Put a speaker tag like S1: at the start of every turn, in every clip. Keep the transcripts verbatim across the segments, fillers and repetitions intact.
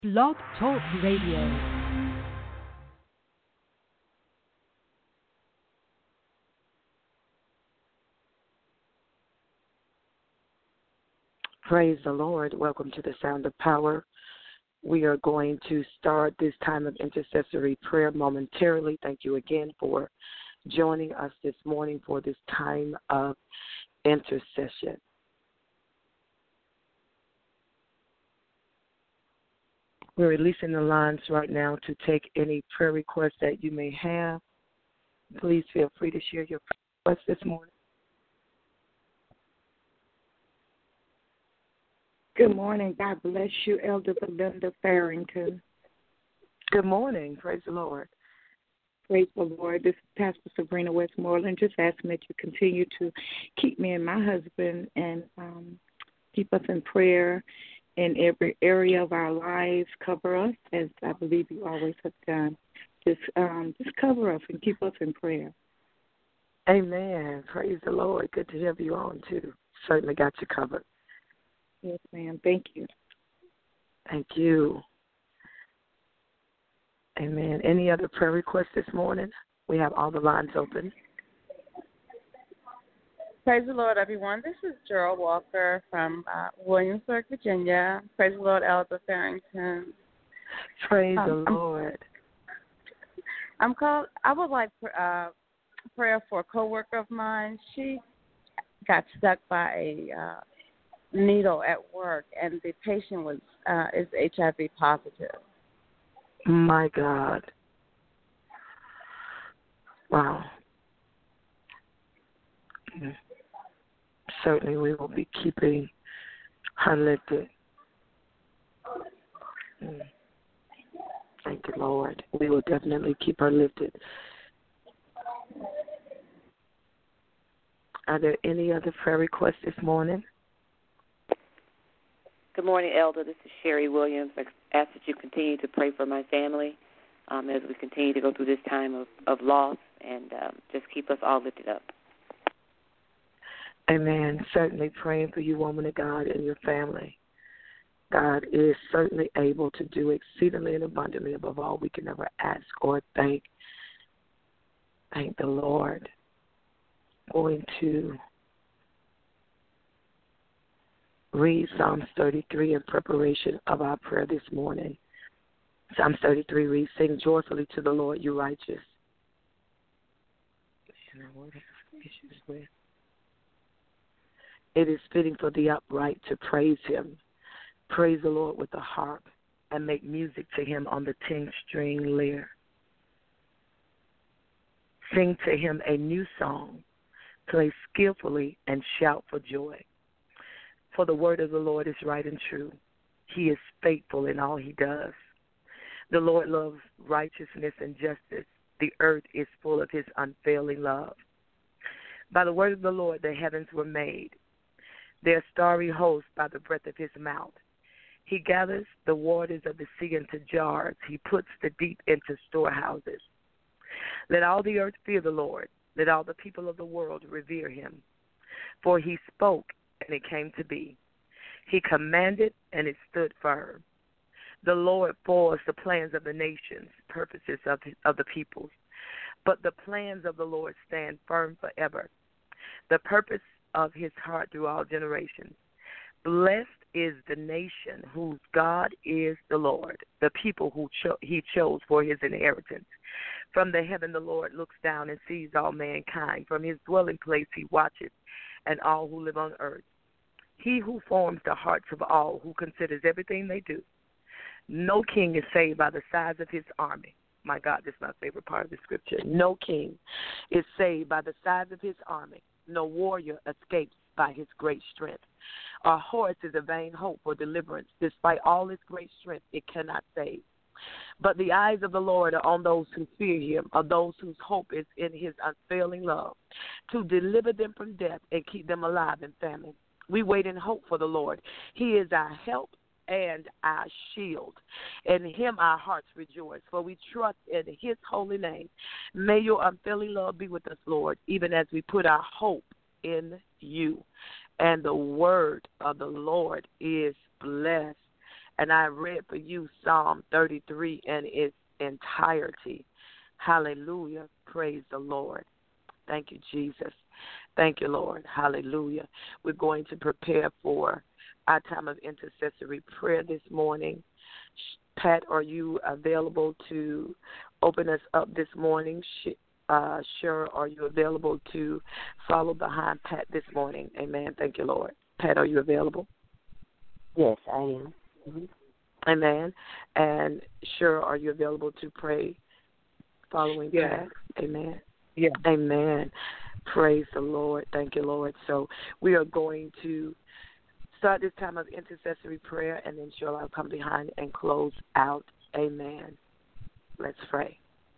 S1: Blog Talk Radio.
S2: Praise the Lord. Welcome to the Sound of Power. We are going to start this time of intercessory prayer momentarily. Thank you again for joining us this morning for this time of intercession. We're releasing the lines right now to take any prayer requests that you may have. Please feel free to share your prayer requests this morning.
S3: Good morning. God bless you, Elder Belinda Farrington.
S2: Good morning. Praise the Lord.
S3: Praise the Lord. This is Pastor Sabrina Westmoreland. Just asking that you continue to keep me and my husband and um, keep us in prayer in every area of our lives. Cover us, as I believe you always have done. Just, um, just cover us and keep us in prayer.
S2: Amen. Praise the Lord. Good to have you on, too. Certainly got you covered.
S3: Yes, ma'am. Thank you.
S2: Thank you. Amen. Any other prayer requests this morning? We have all the lines open.
S4: Praise the Lord, everyone. This is Gerald Walker from uh, Williamsburg, Virginia. Praise the Lord, Elder Farrington.
S2: Praise
S4: um,
S2: the Lord.
S4: I'm called. I would like uh, prayer for a coworker of mine. She got stuck by a uh, needle at work, and the patient was uh, is H I V positive.
S2: My God. Wow. Mm. Certainly we will be keeping her lifted. Mm. Thank you, Lord. We will definitely keep her lifted. Are there any other prayer requests this morning?
S5: Good morning, Elder. This is Sherry Williams. I ask that you continue to pray for my family um, as we continue to go through this time of, of loss, and um, just keep us all lifted up.
S2: Amen. Certainly praying for you, woman of God, and your family. God is certainly able to do exceedingly and abundantly above all we can ever ask or think. Thank the Lord. Going to read Psalms thirty-three in preparation of our prayer this morning. Psalms thirty-three reads, "Sing joyfully to the Lord, you righteous." And I won't have issues with. It is fitting for the upright to praise him. Praise the Lord with the harp and make music to him on the ten-string lyre. Sing to him a new song. Play skillfully and shout for joy. For the word of the Lord is right and true. He is faithful in all he does. The Lord loves righteousness and justice. The earth is full of his unfailing love. By the word of the Lord the heavens were made, their starry host by the breath of his mouth. He gathers the waters of the sea into jars. He puts the deep into storehouses. Let all the earth fear the Lord. Let all the people of the world revere him. For he spoke, and it came to be. He commanded, and it stood firm. The Lord forms the plans of the nations, purposes of, of the peoples. But the plans of the Lord stand firm forever. The purpose of his heart through all generations. Blessed is the nation whose God is the Lord, the people who cho- he chose for his inheritance. From the heaven the Lord looks down and sees all mankind. From his dwelling place he watches and all who live on earth. He who forms the hearts of all, who considers everything they do. No king is saved by the size of his army. My God, this is my favorite part of the scripture. No king is saved by the size of his army. No warrior escapes by his great strength. A horse is a vain hope for deliverance. Despite all its great strength, it cannot save. But the eyes of the Lord are on those who fear him, are those whose hope is in his unfailing love, to deliver them from death and keep them alive in famine. We wait in hope for the Lord. He is our help and our shield. In him our hearts rejoice, for we trust in his holy name. May your unfailing love be with us, Lord, even as we put our hope in you. And the word of the Lord is blessed. And I read for you Psalm thirty-three in its entirety. Hallelujah. Praise the Lord. Thank you, Jesus. Thank you, Lord. Hallelujah. We're going to prepare for our time of intercessory prayer this morning. Pat, are you available to open us up this morning? Uh, sure, are you available to follow behind Pat this morning? Amen. Thank you, Lord. Pat, are you available?
S6: Yes, I am. Mm-hmm.
S2: Amen. And sure, are you available to pray following
S7: Yes.
S2: Pat? Amen.
S7: Yeah.
S2: Amen. Praise the Lord. Thank you, Lord. So we are going to start this time of intercessory prayer, and then sure, I'll come behind and close out. Amen. Let's pray.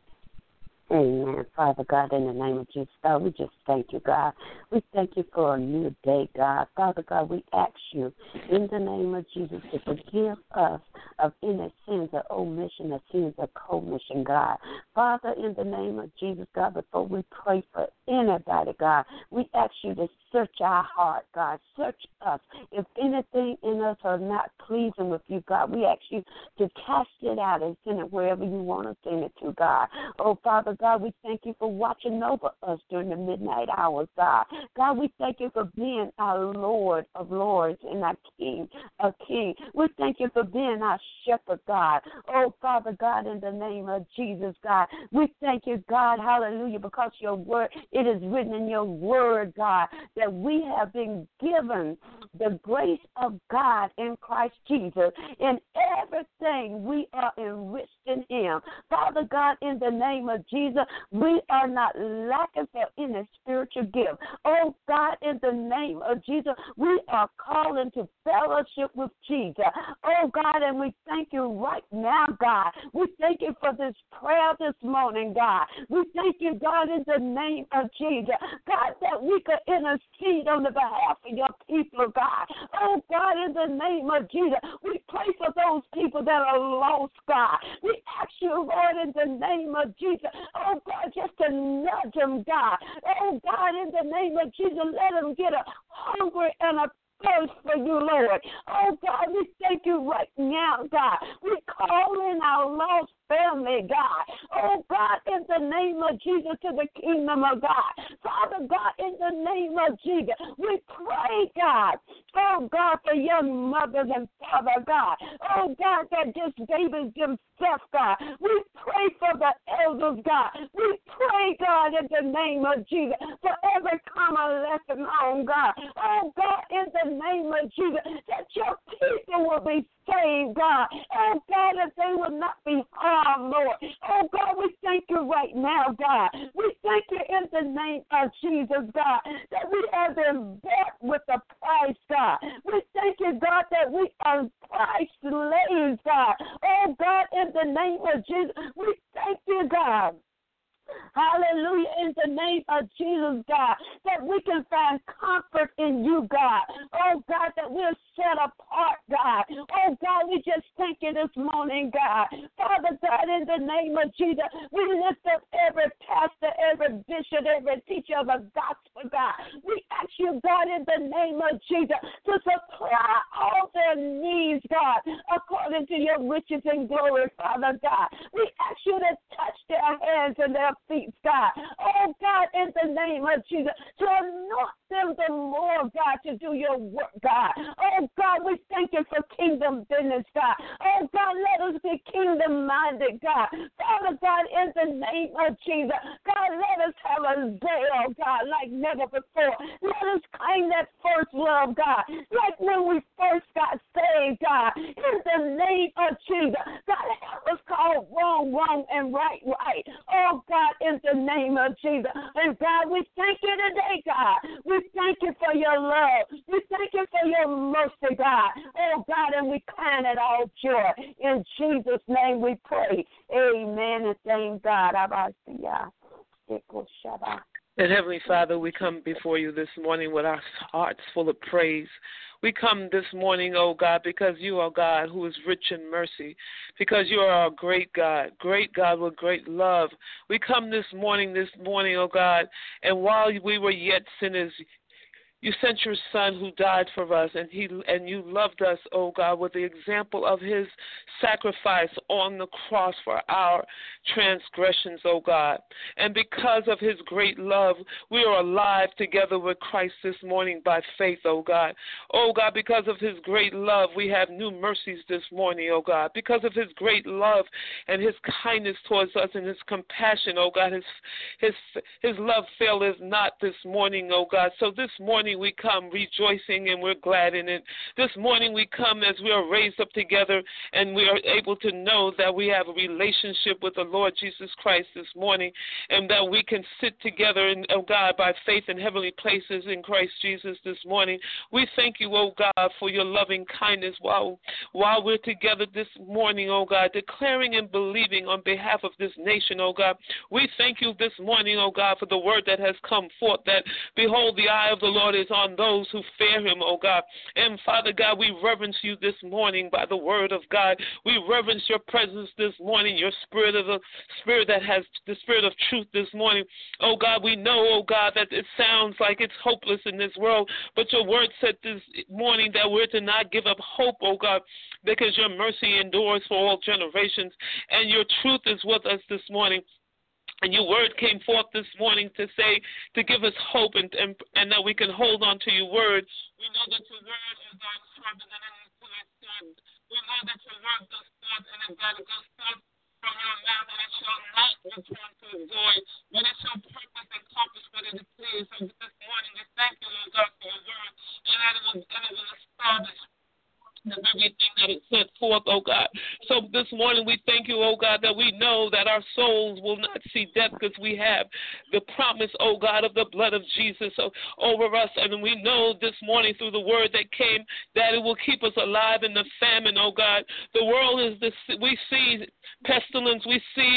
S6: Amen. Father God, in the name of Jesus, God, we just thank you, God. We thank you for a new day, God. Father God, we ask you in the name of Jesus to forgive us of any sins of omission or sins of commission, God. Father, in the name of Jesus, God, before we pray for anybody, God, we ask you to search our heart, God. Search us. If anything in us are not pleasing with you, God, we ask you to cast it out and send it wherever you want to send it to, God. Oh, Father God, we thank you for watching over us during the midnight hours, God. God, we thank you for being our Lord of lords and our King of kings. We thank you for being our shepherd, God. Oh, Father God, in the name of Jesus, God, we thank you, God, hallelujah, because your word, it is written in your word, God, that we have been given the grace of God in Christ Jesus. In everything, we are enriched in him. Father God, in the name of Jesus, we are not lacking for any spiritual gift. Oh, God, in the name of Jesus, we are called into fellowship with Jesus. Oh, God, and we thank you right now, God. We thank you for this prayer this morning, God. We thank you, God, in the name of Jesus, God, that we could intercede on the behalf of your people, God. Oh, God, in the name of Jesus, we pray for those people that are lost, God. We ask you, Lord, in the name of Jesus, oh, God, just to nudge them, God. Oh, God, in the name of Jesus, let them get a hunger and a thirst for you, Lord. Oh, God, we thank you right now, God. We call in our lost family, God. Oh, God, in the name of Jesus, to the kingdom of God. Father God, in the name of Jesus, we pray, God. Oh, God, for young mothers and father, God. Oh, God, that just babies themselves, God. We pray for the elders, God. We pray, God, in the name of Jesus, for every comma lesson on, God. Oh, God, in the name of Jesus, that your people will be saved, God. Oh, God, that they will not be harmed, Lord. Oh, God, we thank you right now, God. We thank you in the name of Jesus, God, that we have been bought with a price, God. We thank you, God, that we are Christ slaves, God. Oh, God, in the name of Jesus, we thank you, God. Hallelujah, in the name of Jesus, God, that we can find comfort in you, God. Oh, God, that we're set apart, God. Oh, God, we just thank you this morning, God. Father God, in the name of Jesus, we lift up every pastor, every bishop, every teacher of the gospel, God. We ask you, God, in the name of Jesus, to supply all their needs, God, according to your riches and glory, Father God. We ask you to touch their hands and their feet, God. Oh, God, in the name of Jesus, to anoint them the more, God, to do your work, God. Oh, God, we thank you for kingdom business, God. Oh, God, let us be kingdom-minded, God. Father God, in the name of Jesus, God, let us have a zeal, God, like never before. Let us claim that first love, God, like when we first got saved, God. In the name of Jesus, God, help us call wrong, wrong, and right, right. Oh, God, in the name of Jesus. And, God, we thank you today, God. We thank you for your love. We thank you for your mercy, God. Oh, God, and we count it all joy. In Jesus' name we pray. Amen and thank God.
S7: And Heavenly Father, we come before you this morning with our hearts full of praise. We come this morning, oh God, because you are God who is rich in mercy, because you are a great God, great God with great love. We come this morning, this morning, oh God, and while we were yet sinners, You sent your Son who died for us, and he and you loved us, oh God, with the example of his sacrifice on the cross for our transgressions, oh God. And because of his great love, we are alive together with Christ this morning by faith, oh God. Oh God, because of his great love, we have new mercies this morning, oh God. Because of his great love and his kindness towards us and his compassion, oh God, his his his love faileth not this morning, oh God. So this morning we come rejoicing and we're glad in it. This morning we come as we are raised up together and we are able to know that we have a relationship with the Lord Jesus Christ this morning, and that we can sit together, in, oh God, by faith in heavenly places in Christ Jesus this morning. We thank you, oh God, for your loving kindness while, while we're together this morning, oh God, declaring and believing on behalf of this nation, oh God. We thank you this morning, oh God, for the word that has come forth, that behold, the eye of the Lord is on those who fear him, oh God. And Father God, we reverence you this morning by the word of God. We reverence your presence this morning, your spirit of the spirit that has the spirit of truth this morning. Oh God, we know, oh God, that it sounds like it's hopeless in this world, but your word said this morning that we're to not give up hope, oh God, because your mercy endures for all generations, and your truth is with us this morning. And your word came forth this morning to say, to give us hope and, and, and that we can hold on to your word. We know that your word is our sharper than any two-edged sword. We know that your word goes forth and it got to go forth from your mouth, and it shall not return to the void, but it shall purpose and accomplish what it pleases. So this morning we thank you, Lord God, for your word, and that it will, and it will establish of everything that is sent forth, oh God. So this morning we thank you, oh God, that we know that our souls will not see death because we have the promise, oh God, of the blood of Jesus over us. And we know this morning through the word that came that it will keep us alive in the famine, oh God. The world is this, we see pestilence, we see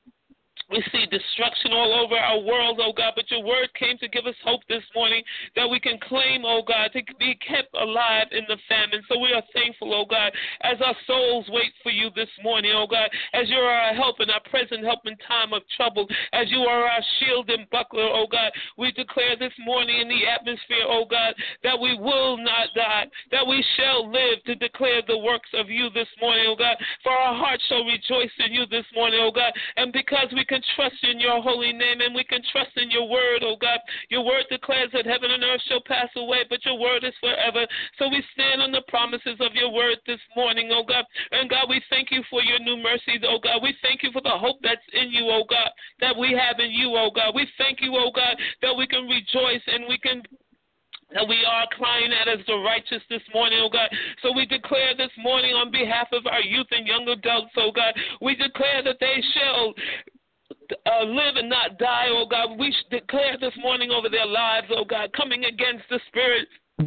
S7: We see destruction all over our world, oh God, but your word came to give us hope this morning that we can claim, oh God, to be kept alive in the famine. So we are thankful, oh God, as our souls wait for you this morning, oh God, as you are our help and our present help in time of trouble, as you are our shield and buckler, oh God. We declare this morning in the atmosphere, oh God, that we will not die, that we shall live to declare the works of you this morning, oh God, for our hearts shall rejoice in you this morning, oh God, and because we can trust in your holy name and we can trust in your word, oh God. Your word declares that heaven and earth shall pass away, but your word is forever. So we stand on the promises of your word this morning, oh God. And God, we thank you for your new mercies, oh God. We thank you for the hope that's in you, oh God, that we have in you, oh God. We thank you, oh God, that we can rejoice and we can that we are crying out as the righteous this morning, oh God. So we declare this morning on behalf of our youth and young adults, oh God, we declare that they shall Uh, live and not die, oh God. We declare this morning over their lives, oh God, coming against the spirit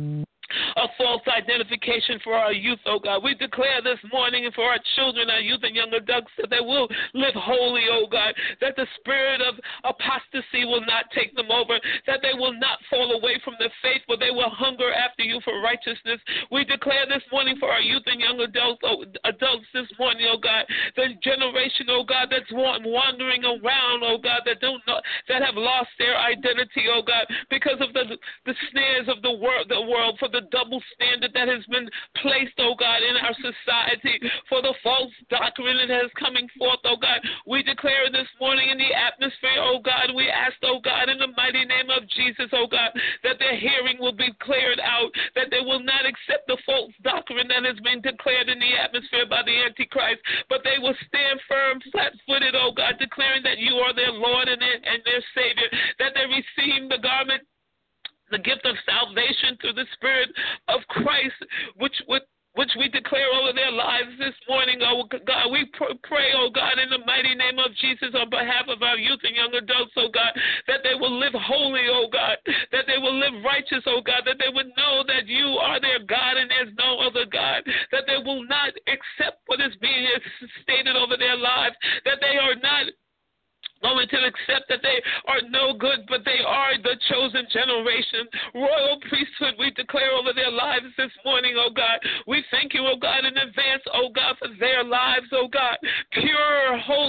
S7: of false identification for our youth, oh God. We declare this morning for our children, our youth and young adults, that they will live holy, oh God, that the spirit of apostasy will not take them over, that they will not fall away from the faith, but they will hunger after you for righteousness. We declare this morning for our youth and young adults, oh, adults this morning, oh God, the generation, oh God, that's wandering around, oh God, that don't know, that have lost their identity, oh God, because of the the snares of the world, the world, for the double standard that has been placed, oh God, in our society, for the false doctrine that is coming forth, oh God. We declare this morning in the atmosphere, oh God, we ask, oh God, in the mighty name of Jesus, oh God, that their hearing will be cleared out, that they will not accept the false doctrine that has been declared in the atmosphere by the Antichrist, but they will stand firm, flat-footed, oh God, declaring that you are their Lord and their, and their Savior, that they receive the garment, the gift of salvation through the Spirit of Christ, which would which we declare over their lives this morning, oh God. We pray, oh God, in the mighty name of Jesus on behalf of our youth and young adults, oh God, that they will live holy, oh God, that they will live righteous, oh God, that they would know that you are their God and there's no other God, that they will not accept what is being stated over their lives, that they are not going to accept that they are no good, but they are the chosen generation, royal priesthood. We declare over their lives this morning, oh God. We thank you, oh God, in advance, oh God, for their lives, oh God, pure, holy, and righteous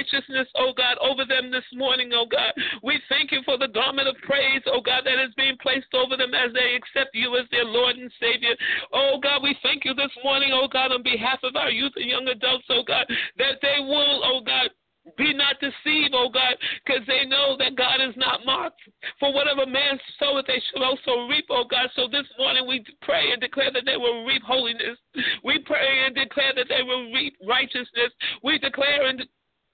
S7: righteousness, oh God, over them this morning, oh God. We thank you for the garment of praise, oh God, that is being placed over them as they accept you as their Lord and Savior. Oh God, we thank you this morning, oh God, on behalf of our youth and young adults, oh God, that they will, oh God, be not deceived, oh God, because they know that God is not mocked. For whatever man soweth, they shall also reap, oh God. So this morning we pray and declare that they will reap holiness. We pray and declare that they will reap righteousness. We declare and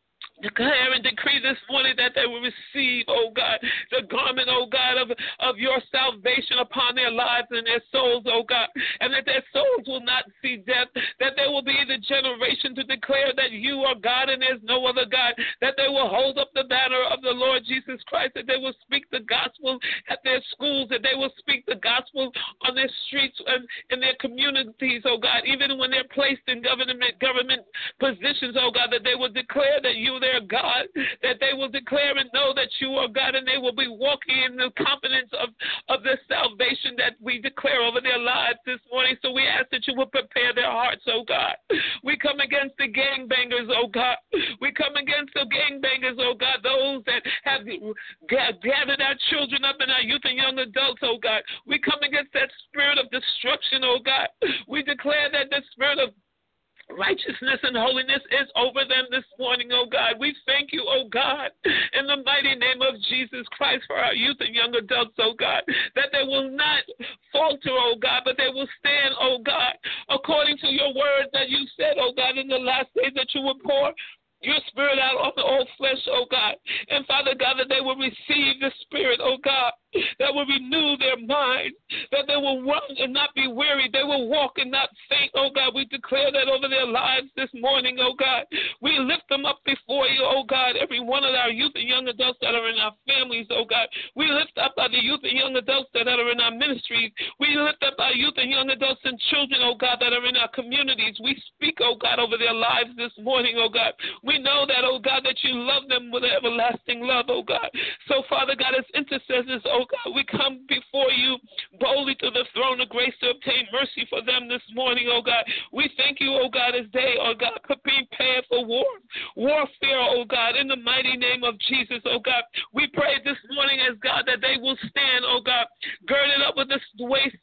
S7: declare and decree this morning that they will receive, oh God, the garment, oh God, of, of your salvation upon their lives and their souls, oh God, and that their souls will not see death, that they will be the generation to declare that you are God and there's no other God, that they will hold up the banner of the Lord Jesus Christ, that they will speak the gospel at their schools, that they will speak the gospel on their streets and in their communities, oh God, even when they're placed in government government positions, oh God, that they will declare that you, their God, that they will declare and know that you are God, and they will be walking in the confidence of, of the salvation that we declare over their lives this morning. So we ask that you will prepare their hearts, oh God. We come against the gangbangers, oh God. We come against the gangbangers, oh God, those that have gathered our children up and our youth and young adults, oh God. We come against that spirit of destruction, oh God. We declare that the spirit of righteousness and holiness is over them this morning, oh God. We thank you, oh God, in the mighty name of Jesus Christ for our youth and young adults, oh God, that they will not falter, oh God, but they will stand, oh God, according to your word that you said, oh God, in the last days that you will pour your spirit out on the old flesh, oh God. And Father God, that they will receive the spirit, oh God, that will renew their minds, that they will run and not be weary, they will walk and not faint, oh God. We declare that over their lives this morning, oh God. We lift them up before you, oh God, every one of our youth and young adults that are in our families, oh God. We lift up our youth and young adults that are in our ministries. We lift up our youth and young adults and children, oh God, that are in our communities. We speak, oh God, over their lives this morning, oh God. We know that, oh God, that you love them with an everlasting love, oh God. So, Father God, as intercessors, oh God, we come before you boldly to the throne of grace to obtain mercy for them this morning, oh God. We thank you, oh God, as they, oh God, could be prepared for war, warfare, oh God, in the mighty name of Jesus, oh God. We pray this morning as God that they will stand, oh God, girded up with this waist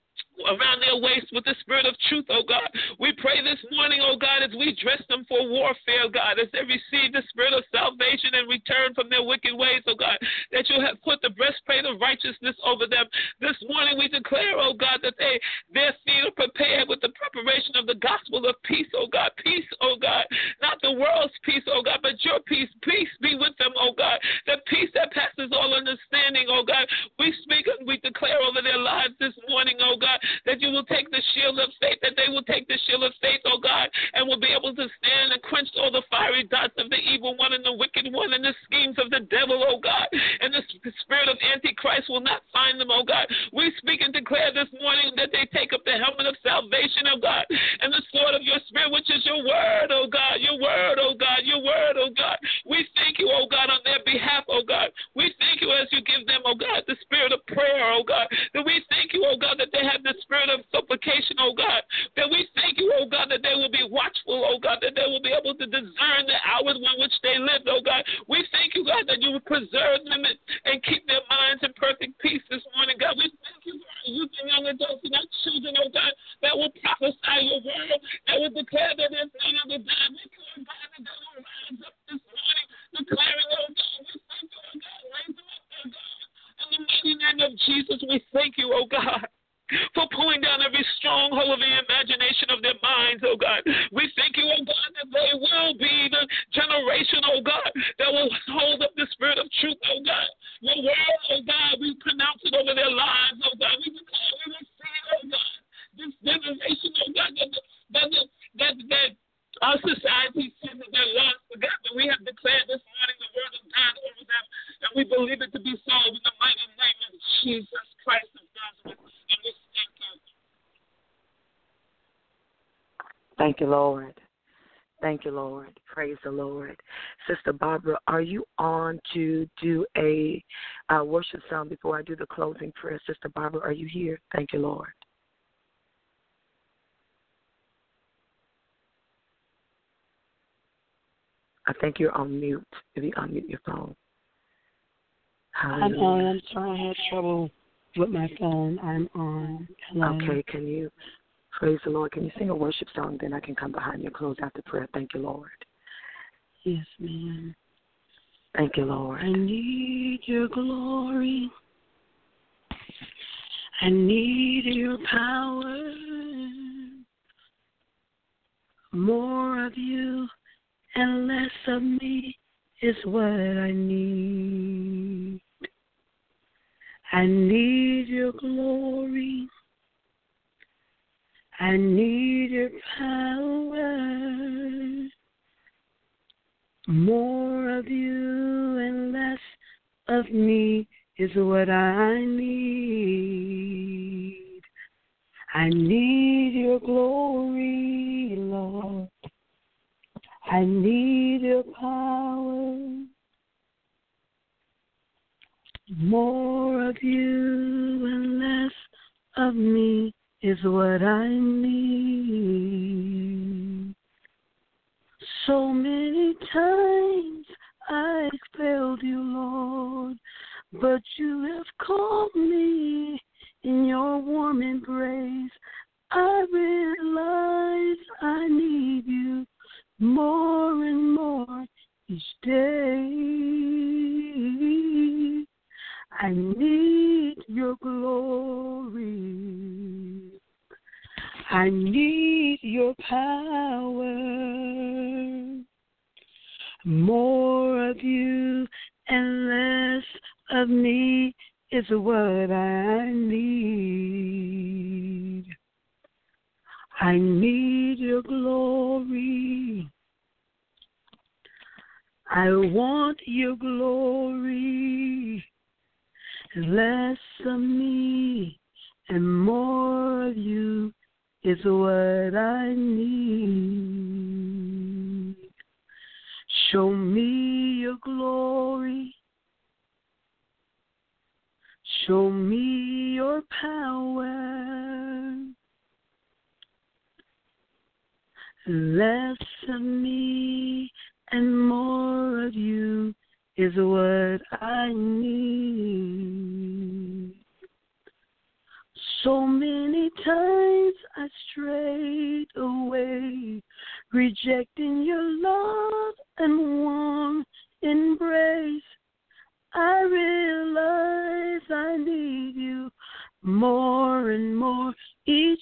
S7: around their waist with the spirit of truth, oh God. We pray this morning, oh God, as we dress them for warfare, God, as they receive the spirit of salvation and return from their wicked ways, oh God, that you have put the breastplate of righteousness over them. This morning we declare, oh God, that they their feet are prepared with the preparation of the gospel of peace, oh God. Peace, oh God, not the world's peace, oh God, but your peace. Peace be with them, oh God. The peace that passes all understanding, oh God. We speak and we declare over their lives this morning, oh God, that you will take the shield of faith, that they will take the shield of faith, oh God, and will be able to stand and quench all the fiery darts of the evil one and the wicked one and the schemes of the devil, oh God. And the spirit of Antichrist will not find them, oh God. We speak and declare this morning that they take up the helmet of salvation, oh God, and the sword of your spirit, which is your word, oh God, your word, oh God, your word, oh God. We thank you, oh God, on their behalf, oh God. We thank you as you give them, oh God, the spirit of prayer, oh God. That we thank you, oh God, that they have the spirit of supplication, oh God. That we thank you, oh God, that they will be watchful, oh God, that they will be able to discern the hours in which they live, oh God. We thank you, God, that you will preserve them and, and keep their minds in perfect peace this morning, God. We thank you for our youth and young adults and our children, oh God, that will prophesy your word, that will declare that there's none other God. We pray, God, that they will rise up this morning, declaring, oh God, we thank you, oh God, raise them up, oh God. In the mighty name of Jesus, we thank you, oh God, for pulling down every stronghold of the imagination of their minds, oh God. We thank you, oh God, that they will be the generation, oh God, that will hold up the spirit of truth, oh God. Your word, oh God, we pronounce it over their lives, oh God. We declare, we receive, oh God, this generation, oh God, that, that, that, that our society says that they're lost, oh God, but we have declared this morning the word of God over them, and we believe it to be so in the mighty name of Jesus Christ of Nazareth.
S2: Thank you, Lord. Thank you, Lord. Praise the Lord. Sister Barbara, are you on to do a uh, worship song before I do the closing prayer? Sister Barbara, are you here? Thank you, Lord. I think you're on mute. If you unmute your phone.
S8: I'm on. I'm sorry, I had trouble with my phone. I'm on. Hello.
S2: Okay, can you, praise the Lord, can you sing a worship song? Then I can come behind you and close out the prayer. Thank you, Lord.
S8: Yes, ma'am.
S2: Thank you, Lord.
S8: I need your glory. I need your power. More of you and less of me is what I need. I need your glory. I need your power. More of you and less of me is what I need. I need your glory, Lord. I need your power. More of you and less of me is what I need. So many times I failed you, Lord, but you have called me in your warm embrace. I realize I need you more and more each day. I need your glory. I need your power. More of you and less of me is what I need. I need your glory. I want your glory. Less of me and more of you is what I need. Show me your glory. Show me your power. Less of me and more of you is what I need. So many times I strayed away, rejecting your love and warm embrace. I realize I need you more and more each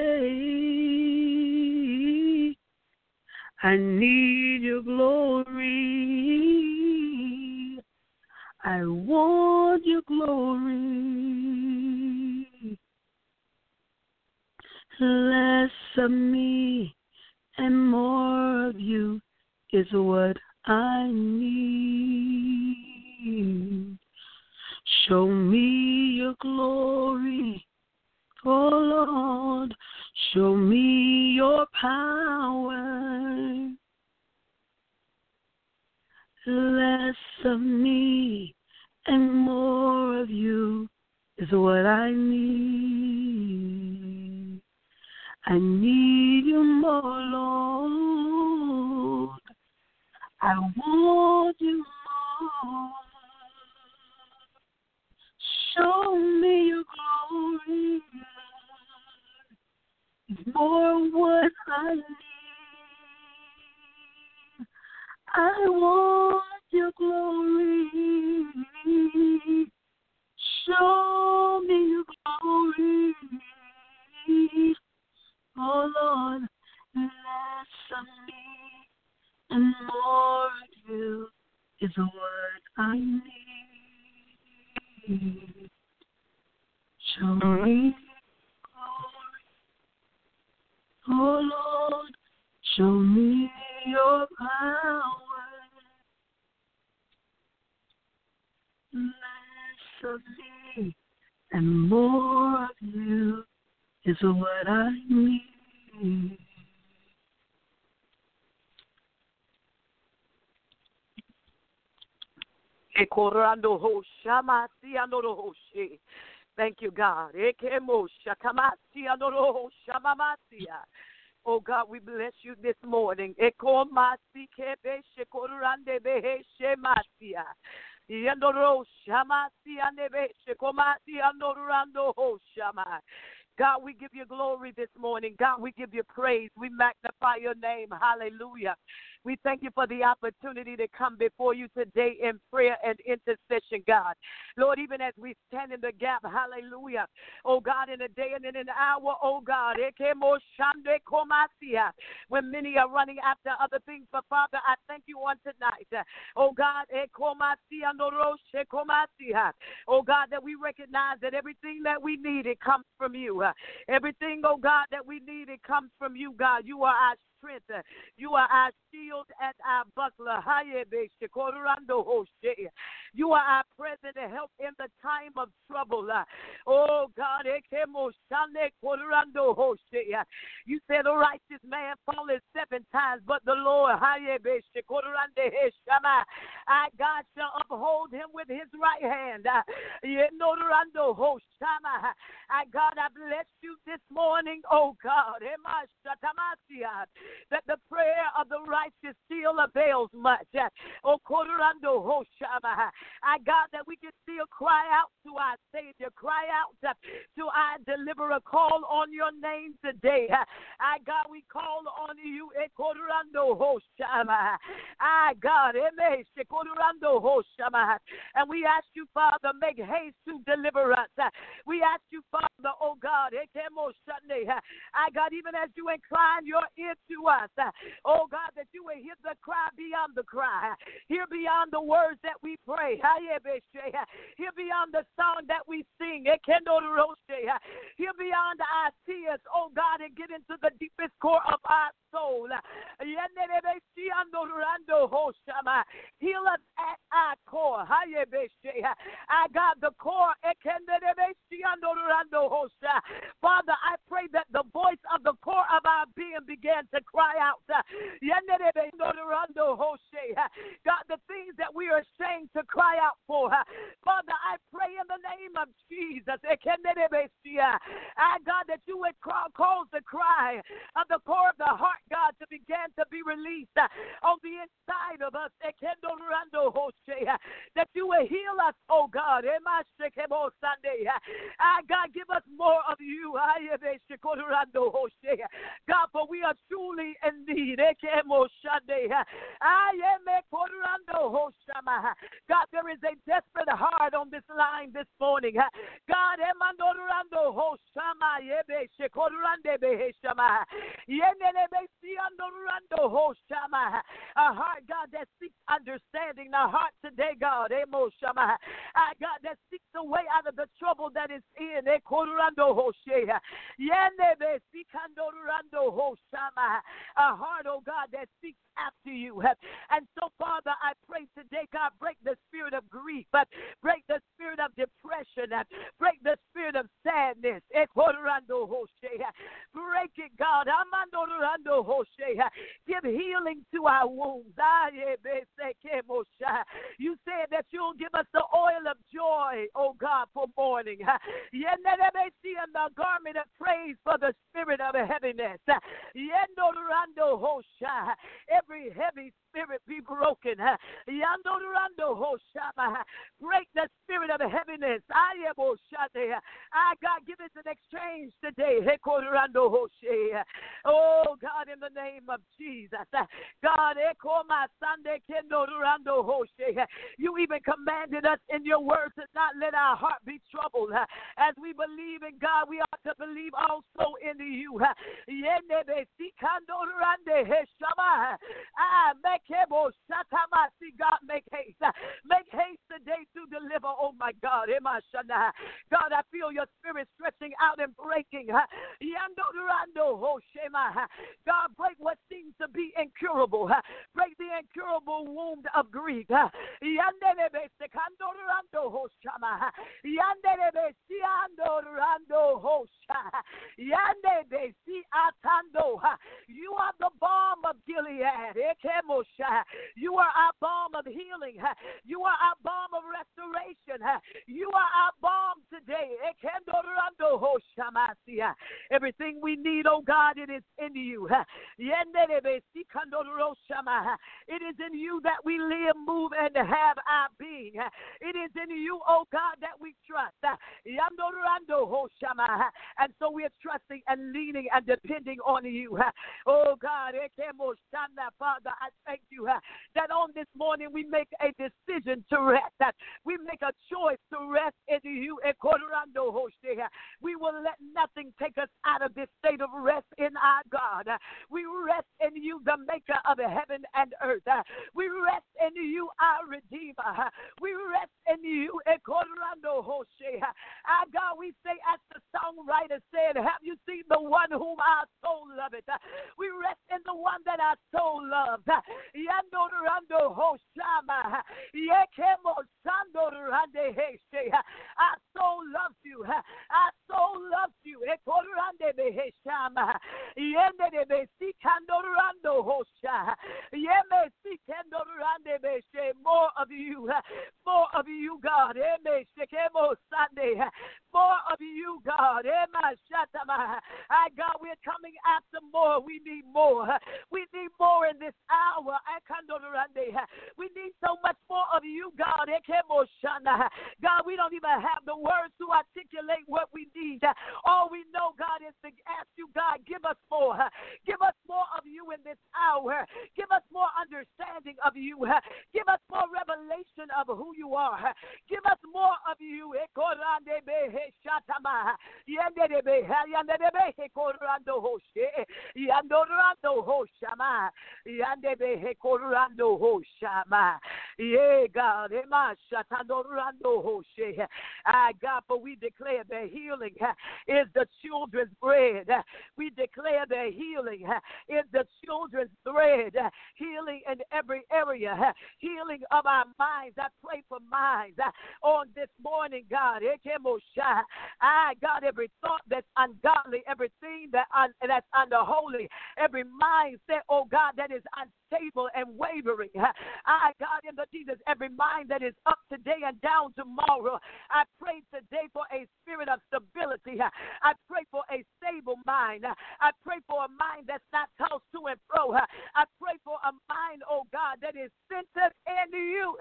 S8: day. I need your glory. I want your glory. Less of me and more of you is what I need. Show me your glory, oh Lord. Show me your power. Less of me and more of you is what I need. I need you more, Lord. I want you more. Show me your glory. It's more what I need. I want your glory. Show me your glory. Oh Lord, less of me and more of you is what I need. Show me glory. Oh Lord, show me your power. Less of me and more of you is what I need.
S2: Thank you, God. Oh, God, we bless you this morning. God, we give you glory this morning. God, we give you praise. We magnify your name. Hallelujah. We thank you for the opportunity to come before you today in prayer and intercession, God. Lord, even as we stand in the gap, hallelujah. Oh, God, in a day and in an hour, oh, God, when many are running after other things, but Father, I thank you on tonight. Oh, God, oh, God, that we recognize that everything that we need, it comes from you. Everything, oh, God, that we need, it comes from you, God. You are our strength. You are our shield and our buckler. You are our present help in the time of trouble. Oh, God. You said the righteous man falleth seven times, but the Lord, I, God, shall uphold him with his right hand. I, God, I bless you this morning, oh, God, that the prayer of the righteous still avails much. Oh, I, God, that we can still cry out to our Savior, cry out to our deliverer, call on your name today. I, God, we call on you. I, God, and we ask you, Father, make haste to deliver us. We ask you, Father, oh God, I, God, even as you incline your ear to us, oh God, that you will hear the cry beyond the cry, hear beyond the words that we pray, hear beyond the song that we sing, hear beyond our tears, oh God, and get into the deepest core of our soul. Heal us at our core. I got the core. Father, I pray that the voice of the core of our being began to cry out. God, the things that we are ashamed to cry out for. Father, I pray in the name of Jesus, I, God, that you would cause the cry of the core of the heart, God, to begin to be released on the inside of us. That you will heal us, oh God. I, God, give us more of you. God, for we are truly in need. God, there is a desperate heart on this line this morning. God, a heart, God, that seeks understanding. The heart today, God, I, God, that seeks a way out of the trouble that is in. A heart, oh God, that seeks after you. And so, Father, I pray today, God, break the spirit of grief, break the spirit of depression, break the spirit of sadness. Break it, God. Give healing to our wounds. You said that you'll give us the oil of joy, oh God, for mourning. And the garment of praise for the spirit of heaviness. Every heavy spirit be broken. Break the spirit of heaviness. I, God, give it an exchange today. Oh, God, in the name of Jesus. God, you even commanded us in your word to not let our heart be troubled. As we believe in God, we ought to believe also in you. God, make haste. Make haste today to deliver. Oh, my God. God, I feel your spirit stretching out and breaking. God, break what seems to be incurable. Break the incurable wound of grief. You are the balm of Gilead. You are our balm of healing. You are our balm balm of restoration. You are our balm today. Everything we need, oh God, it is in you. It is in you that we live, move, and have our being. It is in you, oh God, that we trust. And so we are trusting and leaning and depending on you. Oh God, Father, I thank you that on this morning we make a decision to rest. That we make a choice to rest in you. We will let nothing take us out of this state of rest in our God. We rest in you, the maker of heaven and earth. We rest in you, our Redeemer. We rest in you. Our God, we say as the songwriter said, have you seen the one whom our soul loveth? We rest in the one that our soul loves. Our soul loves you. Our soul loves you. More of you. More of you, God. More of you, God. I God, we're coming after more. We need more. We need more in this hour. We need so much more of you, God. God, we don't even have the words to articulate what we need. All we know, God, is to ask you, God, give us more. Give us more of you in this hour. Give us more understanding of you. Give us more revelation of who you are. Give us more of you. Yeah, God. Ah, God, for we declare that healing is the children's bread. We declare that healing is the children's bread. Healing in every area. Healing of our minds. I pray for minds on this morning, God. Ah, God, every thought that's ungodly, everything that un, that's unholy, every mindset, oh God, that is unstable and wavering. Ah, God, in the Jesus, every mind that is up today and down tomorrow, I pray today for a spirit of stability. I pray for a stable mind. I pray for a mind that's not tossed to and fro. I pray for a mind, oh God, that is centered in you.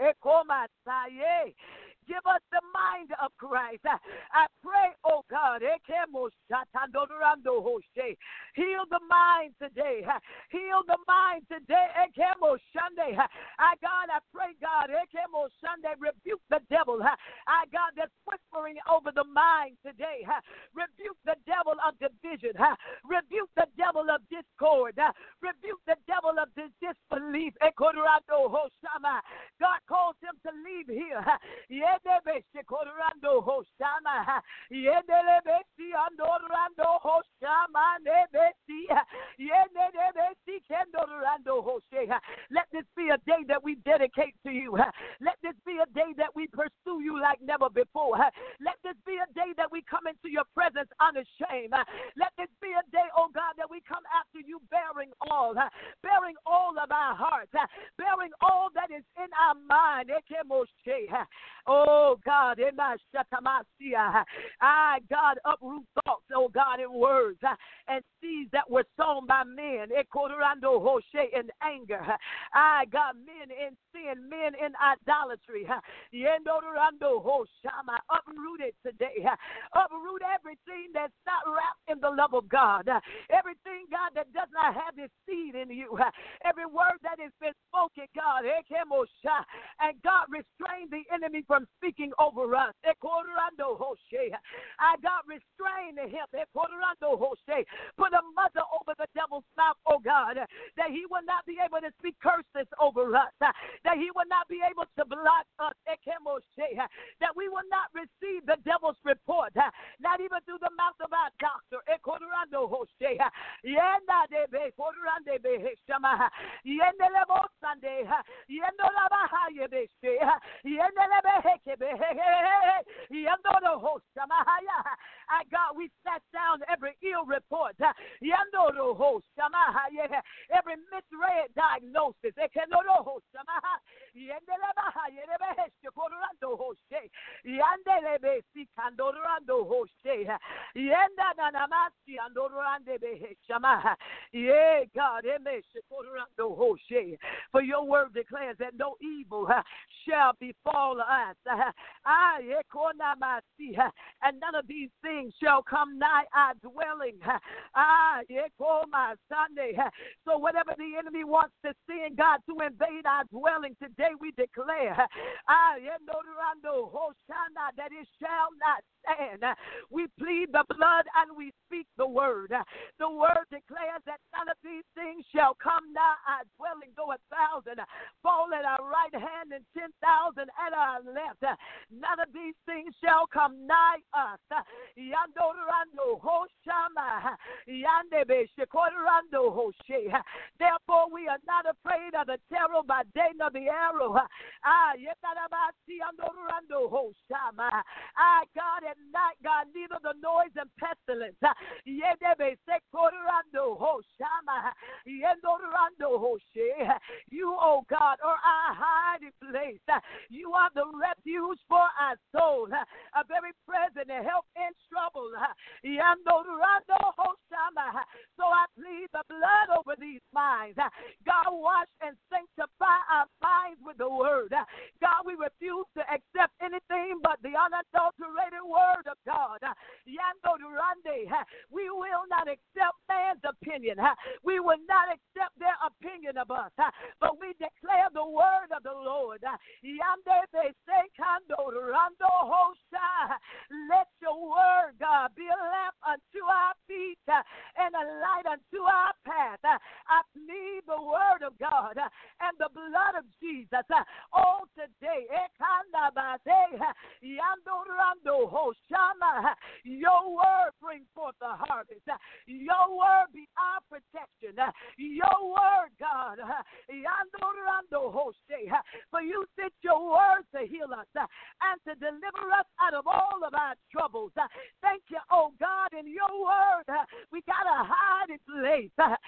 S2: Give us the mind of Christ. I pray, oh God, heal the mind today. Heal the mind today. I God, I pray, God, rebuke the devil. I God, that's whispering over the mind today. Rebuke the devil of division. Rebuke the devil of discord. Rebuke the devil of disbelief. God calls him to leave here. Let this be a day that we dedicate to you. Let this be a day that we pursue you like never before. Let this be a day that we come into your presence unashamed. Let this be a day, oh God, that we come after you bearing all, bearing all of our hearts, bearing all that is in our mind. Oh God, I God uproot thoughts, oh God, in words and seeds that were sown by men in anger. I God, men in sin, men in idolatry. Uproot it today. Uproot everything that's not wrapped in the love of God. Everything, God, that does not have this seed in you. Every word that has been spoken, God. And God, restrain the enemy from speaking over us. I God, restrain him. Put a muzzle over the devil's mouth, oh God, that he will not be able to speak curses over us, that he will not be able to block us, that we will not receive the devil's report, not even through the mouth of our doctor. I God, we sat down every ill report, every misread diagnosis.
S9: andorando hoshe. Yenda nanamasi andorande beheshama. Yeah, God, emeshekorando hoshe. For your word declares that no evil uh, shall befall us. Uh, ah, ekonamasi, uh, and none of these things shall come nigh our dwelling. Uh, ah, ekoma Sunday. Uh, so whatever the enemy wants to send, God, to invade our dwelling today, we declare uh, ah, endorando hoshana, that it shall not stand. Uh, we plead the blood and we speak the word. Uh, the word declares that none of these things shall come nigh our dwelling, though a thousand fall at our right hand and ten thousand at our left. None of these things shall come nigh us. Yandorando hoshama, yandebe shekorando hoshe. Therefore, we are not afraid of the terror by day nor the arrow. Ah, yetarabasi yandorando hoshama. Ah, God, at night, God, neither the noise and pestilence. Yedebe sekorando hoshama, yandorando hoshe. You, oh God, are our hiding place. You are the refuge for our soul, a very present help in trouble. So I plead the blood over these minds. God, wash and sanctify our minds with the word. God, we refuse to accept anything but the unadulterated word of God. We will not accept man's opinion. We will not accept their opinion of us. But we declare the word of the Lord. Let your word, God, be a lamp unto our feet and a light unto our path. I plead the word of God and the blood of Jesus. Oh, today, your word bring forth the harvest. Your word be our protection. Your word, God, for you sent your word to heal us and to deliver us out of all of our troubles. Thank you, oh God, in your word we got a hiding place.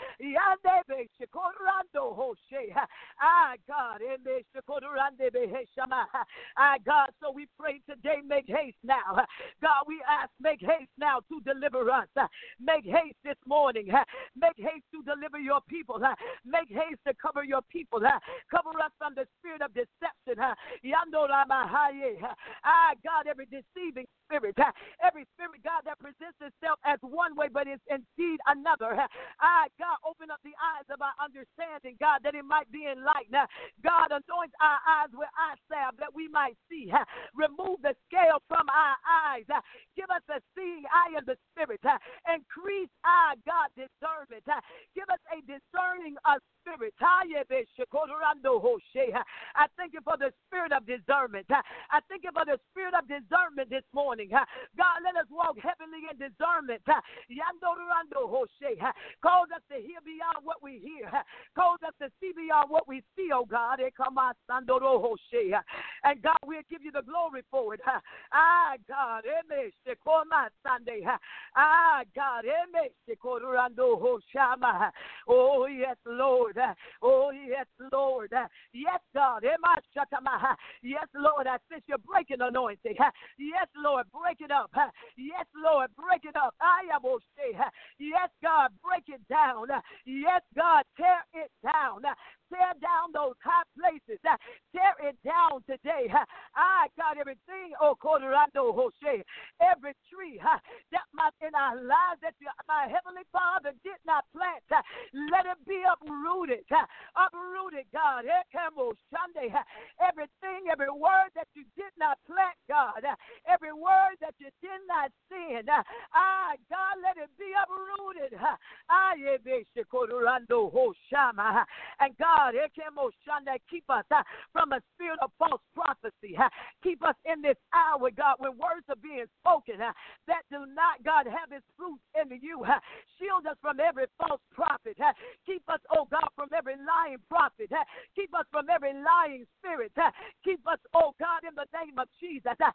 S9: Ah, God, ah, God, so we pray today, make haste now. God, we ask, make haste now to deliver us. Make haste this morning. Make haste to deliver your people. Make haste to cover your people. Cover us from the spirit of deception. Ah, God, every deceiving spirit, every spirit, God, that presents itself as one way, but is indeed another. Ah, God, open up the eyes of our understanding, God, that it might be enlightened. God, anoint our eyes with eye salve that we might see. Remove the scale from our eyes. Give us a seeing eye of the spirit. Increase our, God, discernment. Give us a discerning of spirit. I thank you for the spirit of discernment. I thank you for the spirit of discernment this morning. God, let us walk heavily in discernment. Cause us to hear beyond what we hear. Cause us to see beyond what we see, oh God. And God, we'll give you the glory for it. Ah, God. Ah, God. Oh, yes, Lord. Oh, yes, Lord. Yes, God. Yes, Lord. I sense your breaking anointing. Yes, Lord. Break it up. Yes, Lord. Break it up. I will say. Yes, God. Break it down. Yes, God. Tear it down. Tear down those high places. Tear it down today. I got everything, oh, Colorado Jose. Every tree that my, in our lives that my Heavenly Father did not plant, let it be uprooted. Uprooted, God. Everything, every word that you did not plant, God. Every word that you did not send. Ah, God, let it be uprooted. And God, keep us from a spirit of false prophecy. Keep us in this hour, God, when words are being spoken that do not, God, have its fruit in you. Shield us from every false prophet. Keep us, oh God, from every lying prophet. Keep us from every lying spirit. Uh, keep us, oh God, in the name of Jesus. Uh,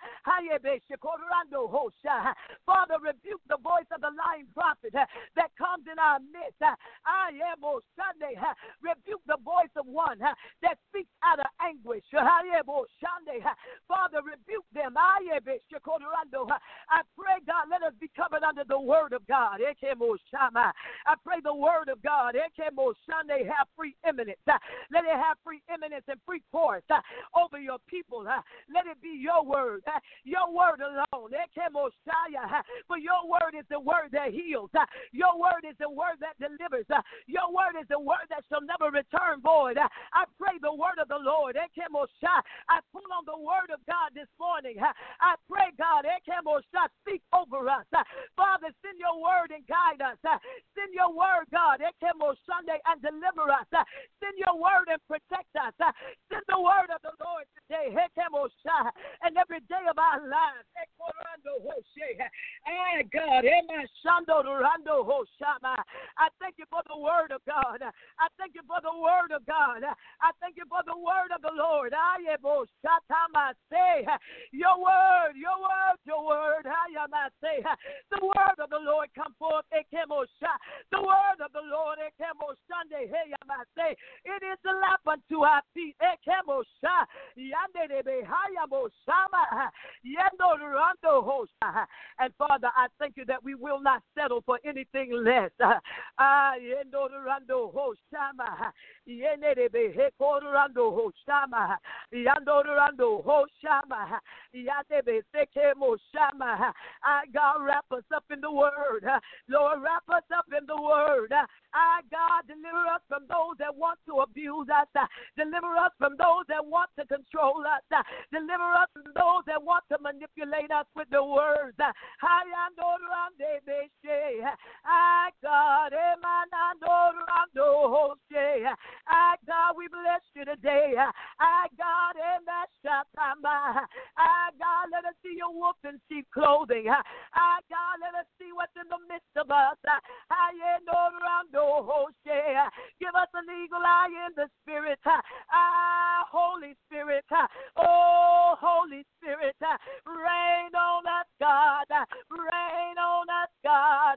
S9: Father, rebuke the voice of the lying prophet uh, that comes in our midst. Uh, I am on Sunday. Uh, rebuke the voice of one uh, that speaks out of anguish. Uh, I am on Sunday. Uh, Father, rebuke them. I am uh, I pray, God, let us be covered under the word of God. I pray the word of God have free eminence. Let it have free eminence and free course over your people. Let it be your word, your word alone. For your word is the word that heals. Your word is the word that delivers. Your word is the word that shall never return void. I pray the word of the Lord. I pull on the word of God this morning. I pray, God, speak over us. Father, send your word and guide us. Send your word, God, Sunday and deliver us. Send your word and protect us. Send the word of the Lord today and every day of our lives. Ah, God, I thank you for the word of God. I thank you for the word of God. I thank you for the word of the Lord. Your word, your word, your word. The word of the Lord come forth. The word of the Lord. Sunday. It is a lamp unto our feet. And Father, I thank you that we will not settle for anything less. I God, wrap us up in the word. Lord, wrap us up in the word. I God, deliver us from those that want to abuse us. Deliver us from those that want to control us. Deliver us from those that want to manipulate us with the words. I God, I God, we bless you today. I God, I God, let us see your wolf in sheep clothing. I God, let us see what's in the midst of us. Give us an eagle eye in the spirit. Ah, Holy Spirit. Oh, Holy Spirit. Rain on us, God. Rain on us, God.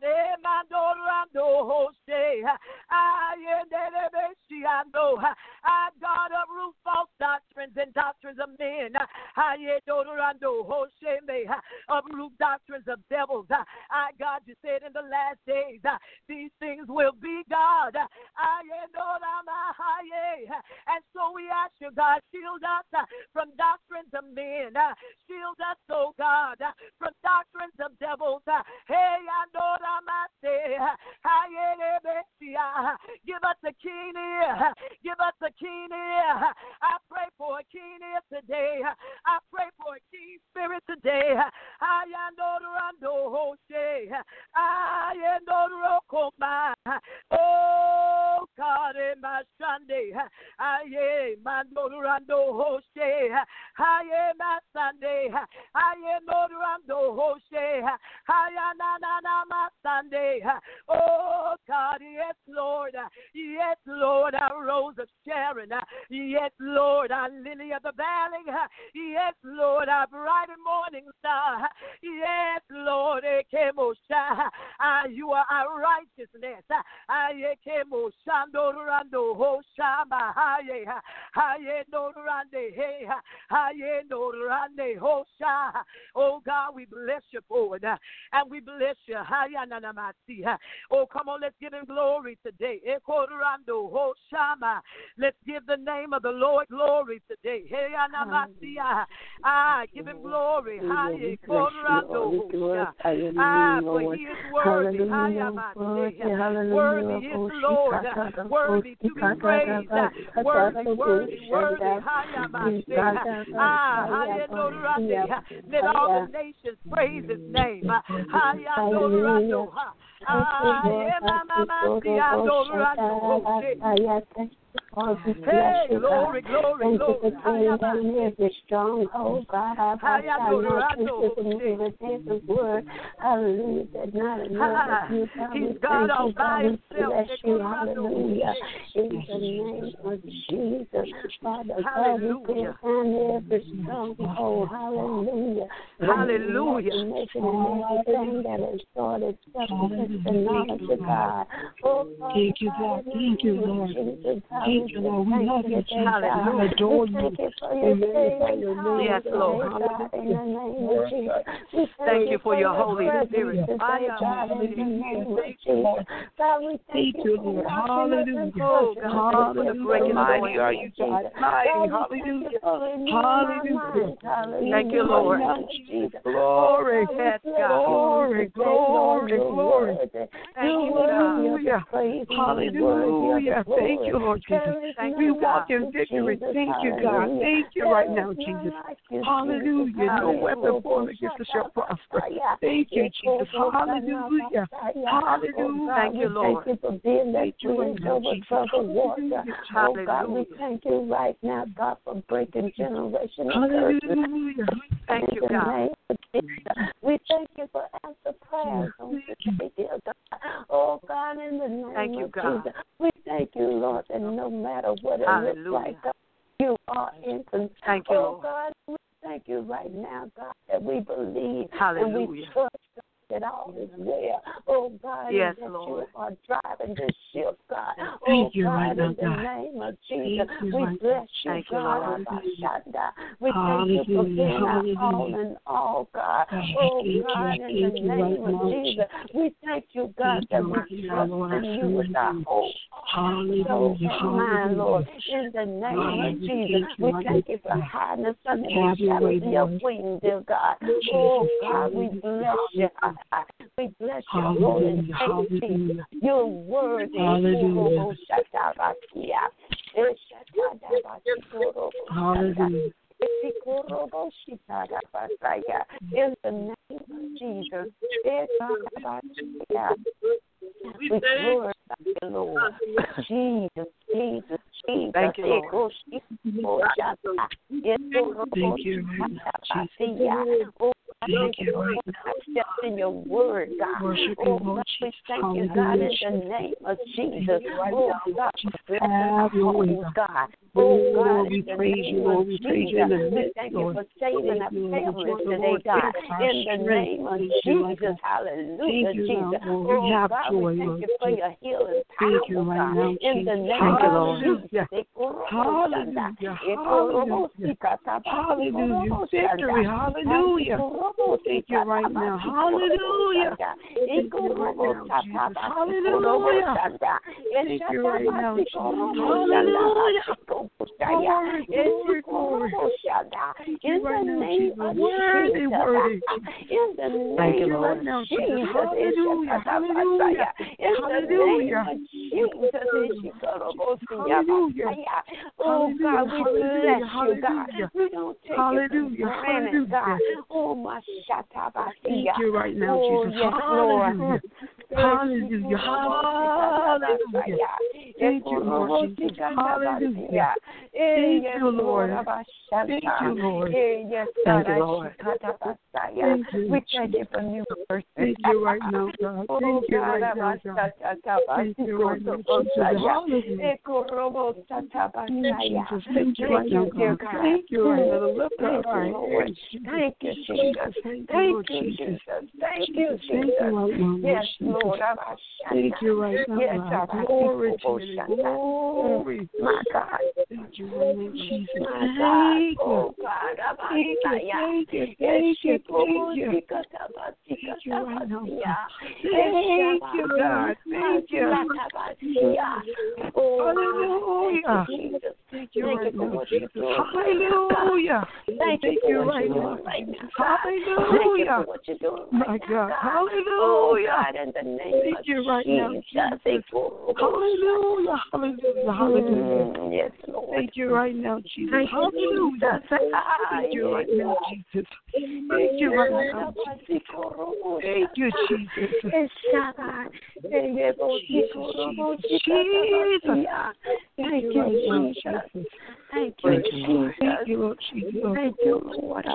S9: I God, uproot false doctrines and doctrines of men. Uproot doctrines of devils. I God, you said in the last days, these things will be God. And so we ask you, God, shield us from doctrines of men. Shield us, oh God, from doctrines of devils. Hey, I know that I say, give us a keen ear. Give us a keen ear. I pray for a keen ear today. I pray for a keen spirit today. I know the I know the oh God, in my Sunday. I am my Dorando Hoshe. I am my Sunday. I am Dorando Hoshe. I am my Sunday. Oh God, yes, Lord. Yes, Lord, our Rose of Sharon. Yes, Lord, our Lily of the Valley. Yes, Lord, our bright and morning star. Yes, Lord, ah, you are our righteousness. Oh God, we bless you for it, and we bless you. Oh, come on, let's give him glory today. Let's give the name of the Lord glory today. Ah, give him glory. Ah, for he is worthy. Worthy is the Lord. Worthy to be praised. Worthy, worthy, worthy. Ah, let all the nations praise his name.
S6: Lord, we bless
S9: Hey,
S6: you,
S9: glory,
S6: God.
S9: glory,
S6: Thank you
S9: glory.
S6: for bringing down every stronghold, God. I bless you with every word. Hallelujah. That not enough of you, God.
S9: He's
S6: We
S9: God
S6: thank
S9: all
S6: you,
S9: by
S6: God. We
S9: himself.
S6: bless you. Hallelujah. In the name of Jesus, Father God, we put down every stronghold. Hallelujah.
S9: Hallelujah.
S6: Making everything that is started against the knowledge of God. Oh,
S8: thank you, God. Thank you, Lord. Thank you, Lord. We love you, Jesus. I adore you.
S9: Yes, Lord.
S6: In the name of Jesus.
S9: Thank you for your Holy Spirit.
S8: Thank you, Lord. Hallelujah.
S9: Oh, God, for the breaking
S8: Mighty are you, God. Mighty. Hallelujah. Hallelujah.
S9: Thank you, Lord.
S8: Glory.
S9: Yes, God.
S8: Glory, glory, glory.
S9: Thank you, God.
S8: Hallelujah. Hallelujah. Thank you, Lord Jesus.
S9: Thank
S8: We
S9: you,
S8: walk
S9: God.
S8: in victory. Thank you, God. Thank you right now, Jesus. Hallelujah. No weapon formed against us shall prosper. Thank you, Jesus. Hallelujah. Hallelujah.
S9: Thank you, Lord.
S6: Thank you for being that bridge over troubled water. Oh, God, we
S9: Hallelujah.
S6: thank you right now, God, for breaking generational curses.
S8: Hallelujah.
S9: Thank you, God.
S6: We thank you for answer prayers. Oh, God, in the name
S9: Thank you,
S6: of
S9: God.
S6: Jesus, we thank you, Lord, that no matter what it
S9: Hallelujah.
S6: looks like, God, you are in control.
S9: Thank you,
S6: Oh,
S9: Lord.
S6: God, we thank you right now, God, that we believe and we
S9: Hallelujah.
S6: trust that all is well. Oh, God,
S9: Yes,
S6: and that
S9: Lord.
S6: you are driving this ship, God. Oh,
S8: Thank you
S6: God,
S8: right now,
S6: in the
S8: God.
S6: name of Jesus,
S8: Thank you
S6: we
S8: right
S6: bless you,
S9: Thank you,
S6: God.
S9: Lord.
S6: Abashanda. We thank you for
S8: Hallelujah.
S6: being our all
S8: Hallelujah.
S6: in all, God.
S8: God,
S6: Oh,
S8: thank you.
S6: God, in
S8: Thank
S6: the
S8: you right
S6: name of
S8: now.
S6: Jesus, we thank you, God,
S8: Thank
S6: that
S8: you
S6: we
S8: right now,
S6: trust
S8: Lord.
S6: in you with our hope.
S8: Hallelujah.
S6: So, and mind, Lord,
S8: Hallelujah.
S6: in the name
S8: God,
S6: of
S8: we
S6: Jesus,
S8: thank you
S6: we
S8: right
S6: thank you
S8: now.
S6: for hiding us under the
S8: Have your
S6: shadow
S8: way,
S6: of your
S8: Lord.
S6: wings, dear God. Oh, God, we bless you. We bless your holy name,
S8: Hallelujah.
S6: Jesus.
S8: Hallelujah.
S6: Your word is
S8: Hallelujah. Hallelujah.
S6: In the name of Jesus. We glorify you, Lord. Jesus, Jesus, Jesus.
S9: Thank you, Lord.
S8: Thank you, Jesus. Thank you right now.
S6: Accept in your word, God.
S8: Worship you,
S6: Oh,
S8: Lord
S6: God, we
S8: Jesus.
S6: thank you, God, in the name of Jesus. Oh, God,
S8: Have your way,
S6: God.
S8: Oh,
S6: Oh, God,
S8: Lord, we
S6: in the
S8: praise
S6: name
S8: you,
S6: of
S8: Lord. We praise you in the
S6: Jesus. We
S8: midst,
S6: thank you
S8: Lord.
S6: for saving our
S8: Thank you, Lord.
S6: families
S8: The
S6: today,
S8: Lord
S6: God.
S8: is our
S6: In the
S8: strength.
S6: name of
S8: Thank you right
S6: Jesus.
S8: now.
S6: Hallelujah,
S8: Thank you now,
S6: Jesus.
S8: Lord. We
S6: Oh,
S8: have
S6: God,
S8: joy,
S6: we thank
S8: Lord.
S6: you for your healing power,
S8: Thank you right
S6: God.
S8: now,
S6: In the
S8: Jesus.
S6: name
S9: Thank you,
S6: of
S9: Lord.
S6: Jesus.
S8: Hallelujah. Hallelujah. Hallelujah. Victory. Hallelujah. Thank you right now. Hallelujah. Thank you right now, Jesus. Hallelujah. Thank you right now, Jesus. Hallelujah. Glory, glory, glory. Thank you right now, Jesus. Worthy, worthy.
S6: In the name
S9: Thank you,
S6: of
S9: Lord.
S8: Right now, Jesus.
S6: Jesus.
S8: Hallelujah. Hallelujah.
S6: In the name of Jesus.
S8: Hallelujah.
S6: Oh, God, we bless you,
S8: Hallelujah.
S6: God. We don't take
S8: Hallelujah.
S6: it for granted, God. Oh, my
S8: Thank you right now,
S6: Oh,
S8: Jesus.
S6: yes,
S8: Hallelujah.
S6: Lord.
S8: Hallelujah. Hallelujah. Thank you, Lord Jesus. Hallelujah. Thank you, Lord. Thank you, Lord.
S6: Yes,
S9: Thank you, Lord.
S8: Thank you.
S6: We thank you for new mercy.
S8: Thank you right now, God. Thank you right now, God. Thank you right now, Jesus. Hallelujah. Thank you, Jesus. Thank you right now, God. Thank you right now. Lift up our hands.
S6: Thank you, Jesus.
S8: Thank you,
S6: Thank
S8: Lord
S6: you,
S8: Jesus.
S6: Jesus. Thank you,
S8: Thank you
S6: Jesus.
S8: right now,
S6: Yes,
S8: Lord
S6: Lord.
S8: Thank you right now,
S6: Yes,
S8: God.
S6: God.
S8: Glory to you. Glory.
S6: My God.
S8: Thank you right now, Jesus.
S6: My God.
S8: Thank you.
S6: Oh, God.
S8: Thank you. Thank you. Thank you. Thank you. Thank you right now, God. Thank you, God. Thank you. Hallelujah. Thank you right now, Jesus. Hallelujah.
S6: Thank
S8: you right now. Hallelujah. My God. Hallelujah.
S6: In the name
S8: Thank
S6: of
S8: you right now,
S6: Jesus.
S8: Jesus. Hallelujah. Hallelujah. Hallelujah.
S6: Yes, Lord.
S8: Thank you right now, Jesus.
S6: Thank you,
S8: Hallelujah.
S6: Jesus.
S8: Thank you right now, Jesus. Thank you right now, Jesus. Thank you, Jesus.
S6: Jesus. Thank you, Jesus. Thank you, Jesus. Thank you, Jesus.
S8: Thank you, Lord Jesus.
S6: Thank you, Lord.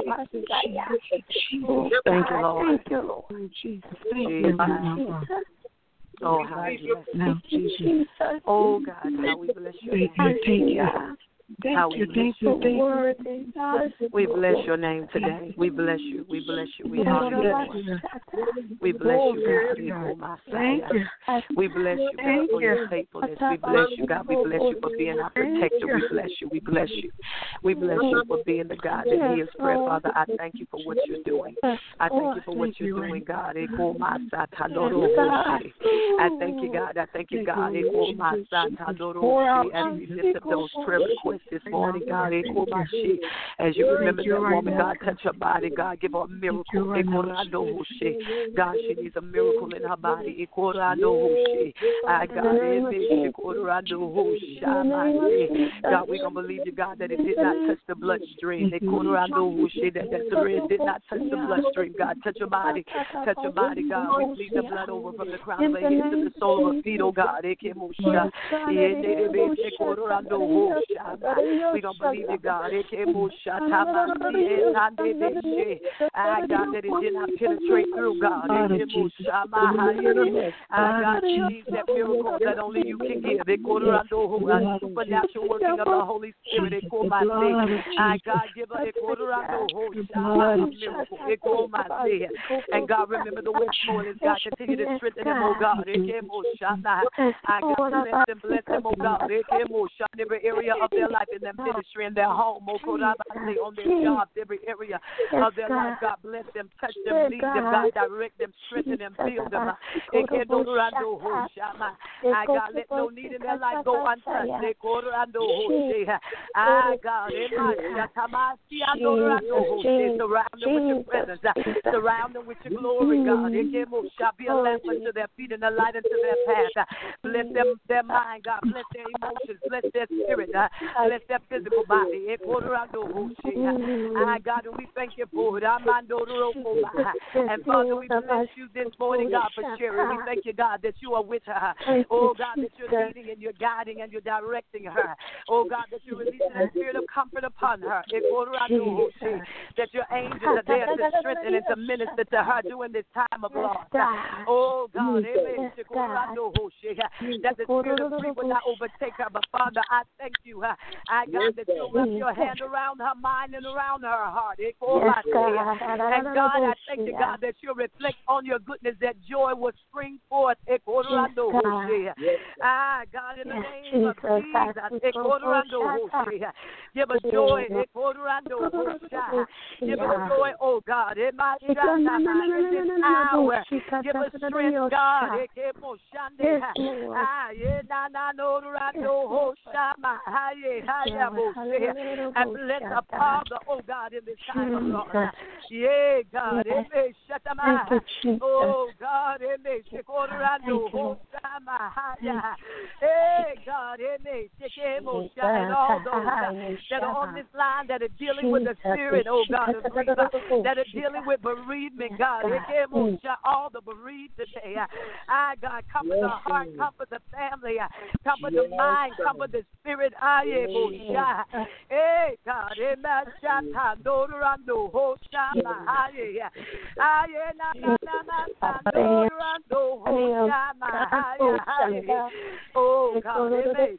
S2: Thank you, Lord.
S6: Thank you, Lord.
S8: Jesus.
S6: Thank
S2: you,
S6: Jesus.
S2: Oh, how we bless
S8: Now, Jesus.
S2: Oh, God, how we bless your
S8: Thank
S2: name.
S8: you, thank you.
S2: How
S8: Thank
S2: we
S8: you,
S2: bless
S8: thank
S2: your
S8: you, thank
S2: name.
S8: you.
S2: We bless your name today. We bless you. We bless you. We honor you, Lord. We bless you, God.
S8: Thank you.
S2: We bless you, God, for your faithfulness. We bless you, God. We bless you for being our protector. We bless you. We bless you. We bless you for being the God that hears prayer, Father. I thank you for what you're doing. I thank you for what you're doing, God. I thank you, God. I thank you, God. As we lift up those prayer requests this morning, God, as you remember that woman, God, touch her body, God, give her a miracle. God, she needs a miracle in her body. I God, God, we're going to believe you, God, that it did not touch the bloodstream. That that thread did not touch the bloodstream. God, touch your body. Touch your body, God. We bleed the blood over from the crown of her head to the sole of her feet, oh God. We're going to believe you, God. I God, that it did not penetrate through, God. I God, she that miracle that only you can give. A supernatural working of the Holy Spirit. I God, give her a miracle. And God, remember the Westmorlands. God, continue to strengthen them, oh God. I God, bless them, bless them, oh God. Every area of their life, in their ministry, in their home, on their jobs, every area of their life. God, bless them, touch them, lead them, God, direct them, strengthen them, build them. I God, let no need in their life go untouched. I God, surround them with your presence, surround them with your glory, God. Be a lamp unto their feet and a light unto their path. Bless them, their mind, God. Bless their emotions, bless their spirit, bless their physical body. I God, we thank you for it. And Father, we bless you this morning, God, for Sherry. We thank you, God, that you are with her. Oh, God, that you're leading and you're guiding and you're directing her. Oh, God, that you're releasing a spirit of comfort upon her. That your angels are there to strengthen and to minister to her during this time of loss. Oh, God, that the spirit of grief will not overtake her. But, Father, I thank you, I God, that you'll wrap your hand around her mind and around her heart. And God, I thank you, God, that you'll reflect on your goodness, that joy will spring forth. Ah, God, in the name of Jesus, give us joy. Give us joy, oh God. In this hour, give us strength, God. And bless the Father, oh God, in this time of loss. Yeah, God. Oh God, hey God, and all those that are on this line that are dealing with the spirit, oh God, of grief, that are dealing with bereavement, God, all the bereaved today. I God, comfort the heart, comfort the family, comfort the mind, comfort the spirit. Hey God, oh God,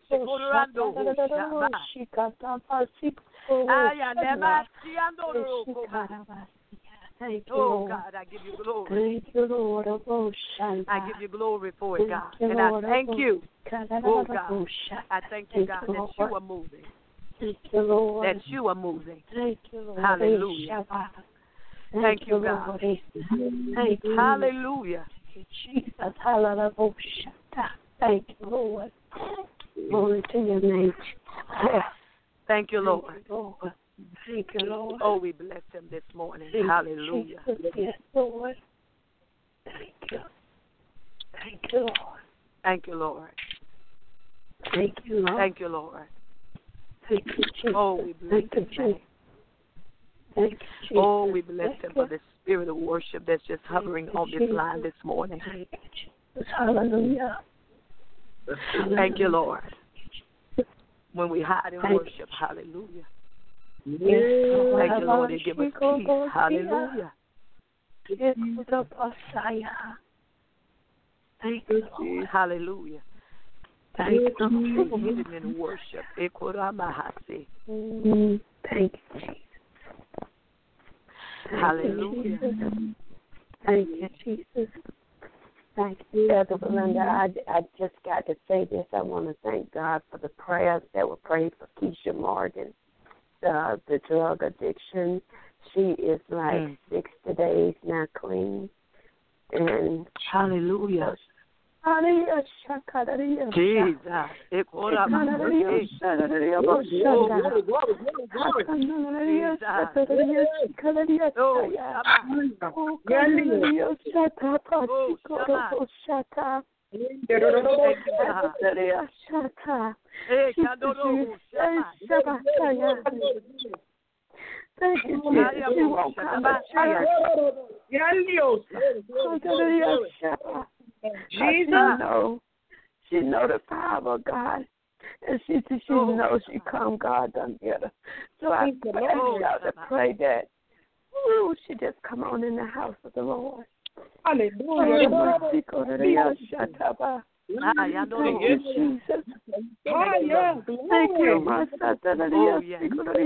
S2: Thank you, oh, God, I give you glory.
S6: Thank you, Lord.
S2: I give you glory for it, God. And I thank you, oh, God. I thank you, God, that you are moving.
S6: Thank you, Lord.
S2: That you are moving.
S6: Thank you, Lord.
S2: Hallelujah. Thank you, God.
S6: Thank you.
S2: Hallelujah.
S6: Jesus. Hallelujah. Thank you, Lord. Glory to your name.
S2: Thank you, Lord.
S6: Thank you, Lord. Thank you, Lord.
S2: Oh, we bless him this morning.
S6: Thank
S2: Hallelujah.
S6: You, yes, Lord. Thank you. Thank you, Lord.
S2: Thank you, Lord.
S6: Thank you, Lord.
S2: Thank you, Lord.
S6: Thank you, Jesus.
S2: Oh, we bless
S6: Thank you,
S2: his name.
S8: Thank you,
S2: Oh, we bless him for the spirit of worship that's just hovering on this line this morning.
S8: Thank you, Jesus. Hallelujah.
S2: Thank you, Lord. When we hide in
S8: Thank
S2: worship, hallelujah.
S8: Yes,
S2: Thank you, Lord. It gives us peace. Hallelujah.
S8: Thank you, Thank you, Lord.
S2: Hallelujah.
S8: Thank you, Lord.
S2: Hidden in worship. Ekoramahase.
S8: Mm, Thank you, Jesus. Thank
S2: Hallelujah.
S8: You, Jesus. Thank you, Jesus. Thank you, Elder Belinda. I, I just got to say this. I want to thank God for the prayers that were prayed for Keisha Morgan, uh, the drug addiction. She is like mm. sixty days now clean. And
S2: hallelujah.
S8: Hallelujah.
S2: Jesus.
S8: Thank you, Jesus. You won't come back. Jesus, know, she know the power of God, and she she oh. knows she come. God done get her. So I ask y'all to pray that. Ooh, she just come on in the house of the Lord. Hallelujah. Thank you, Jesus. Thank you. Thank you, my son. Oh, yes.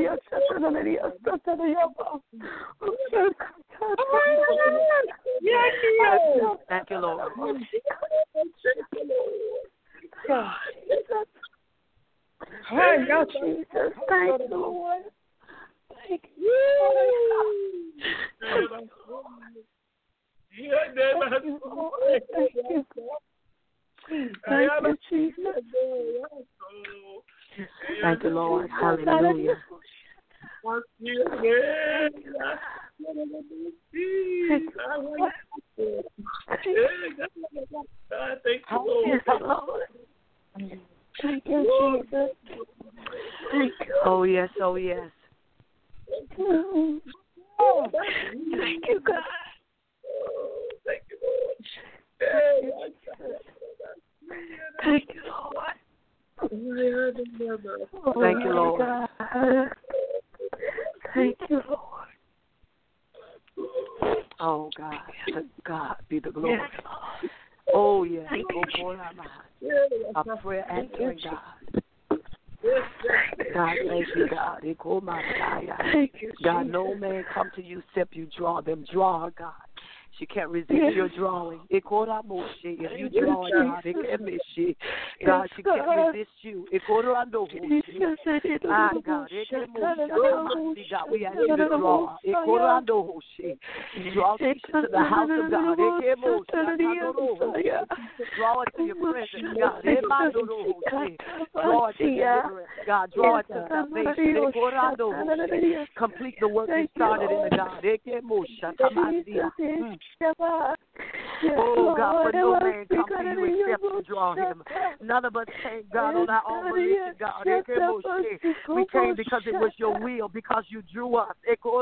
S2: Thank you, Lord.
S8: Thank you, Jesus. Thank you, Lord. Thank you. Thank you, Lord. Thank you, Lord. Thank you. Thank you, Jesus.
S2: Thank you, Lord. Hallelujah.
S8: Thank you. Thank you, Jesus. Thank you.
S2: Oh, yes, oh, yes.
S8: Thank you, God. Thank you, Lord. Thank you, Lord.
S2: Thank you, Lord.
S8: Thank you, Lord.
S2: Oh, God. To God be the glory. Oh, yes. Oh, a prayer answering God. God, thank you, God.
S8: Thank you,
S2: God, no man come to you except you draw them. Draw, God. She can't resist yes. your drawing. If you draw, God, it can miss she. God, she can't resist you. Ah, God, it can move. God, we ask you to draw. Draw Keisha to the house of God. Draw it to your presence, God. Draw it to deliverance. God, draw it to salvation. Complete the work you started in the God. Oh, God, for no man come to you except to draw him. None of us came, God, on our own volition, God. We came because it was your will, because you drew us.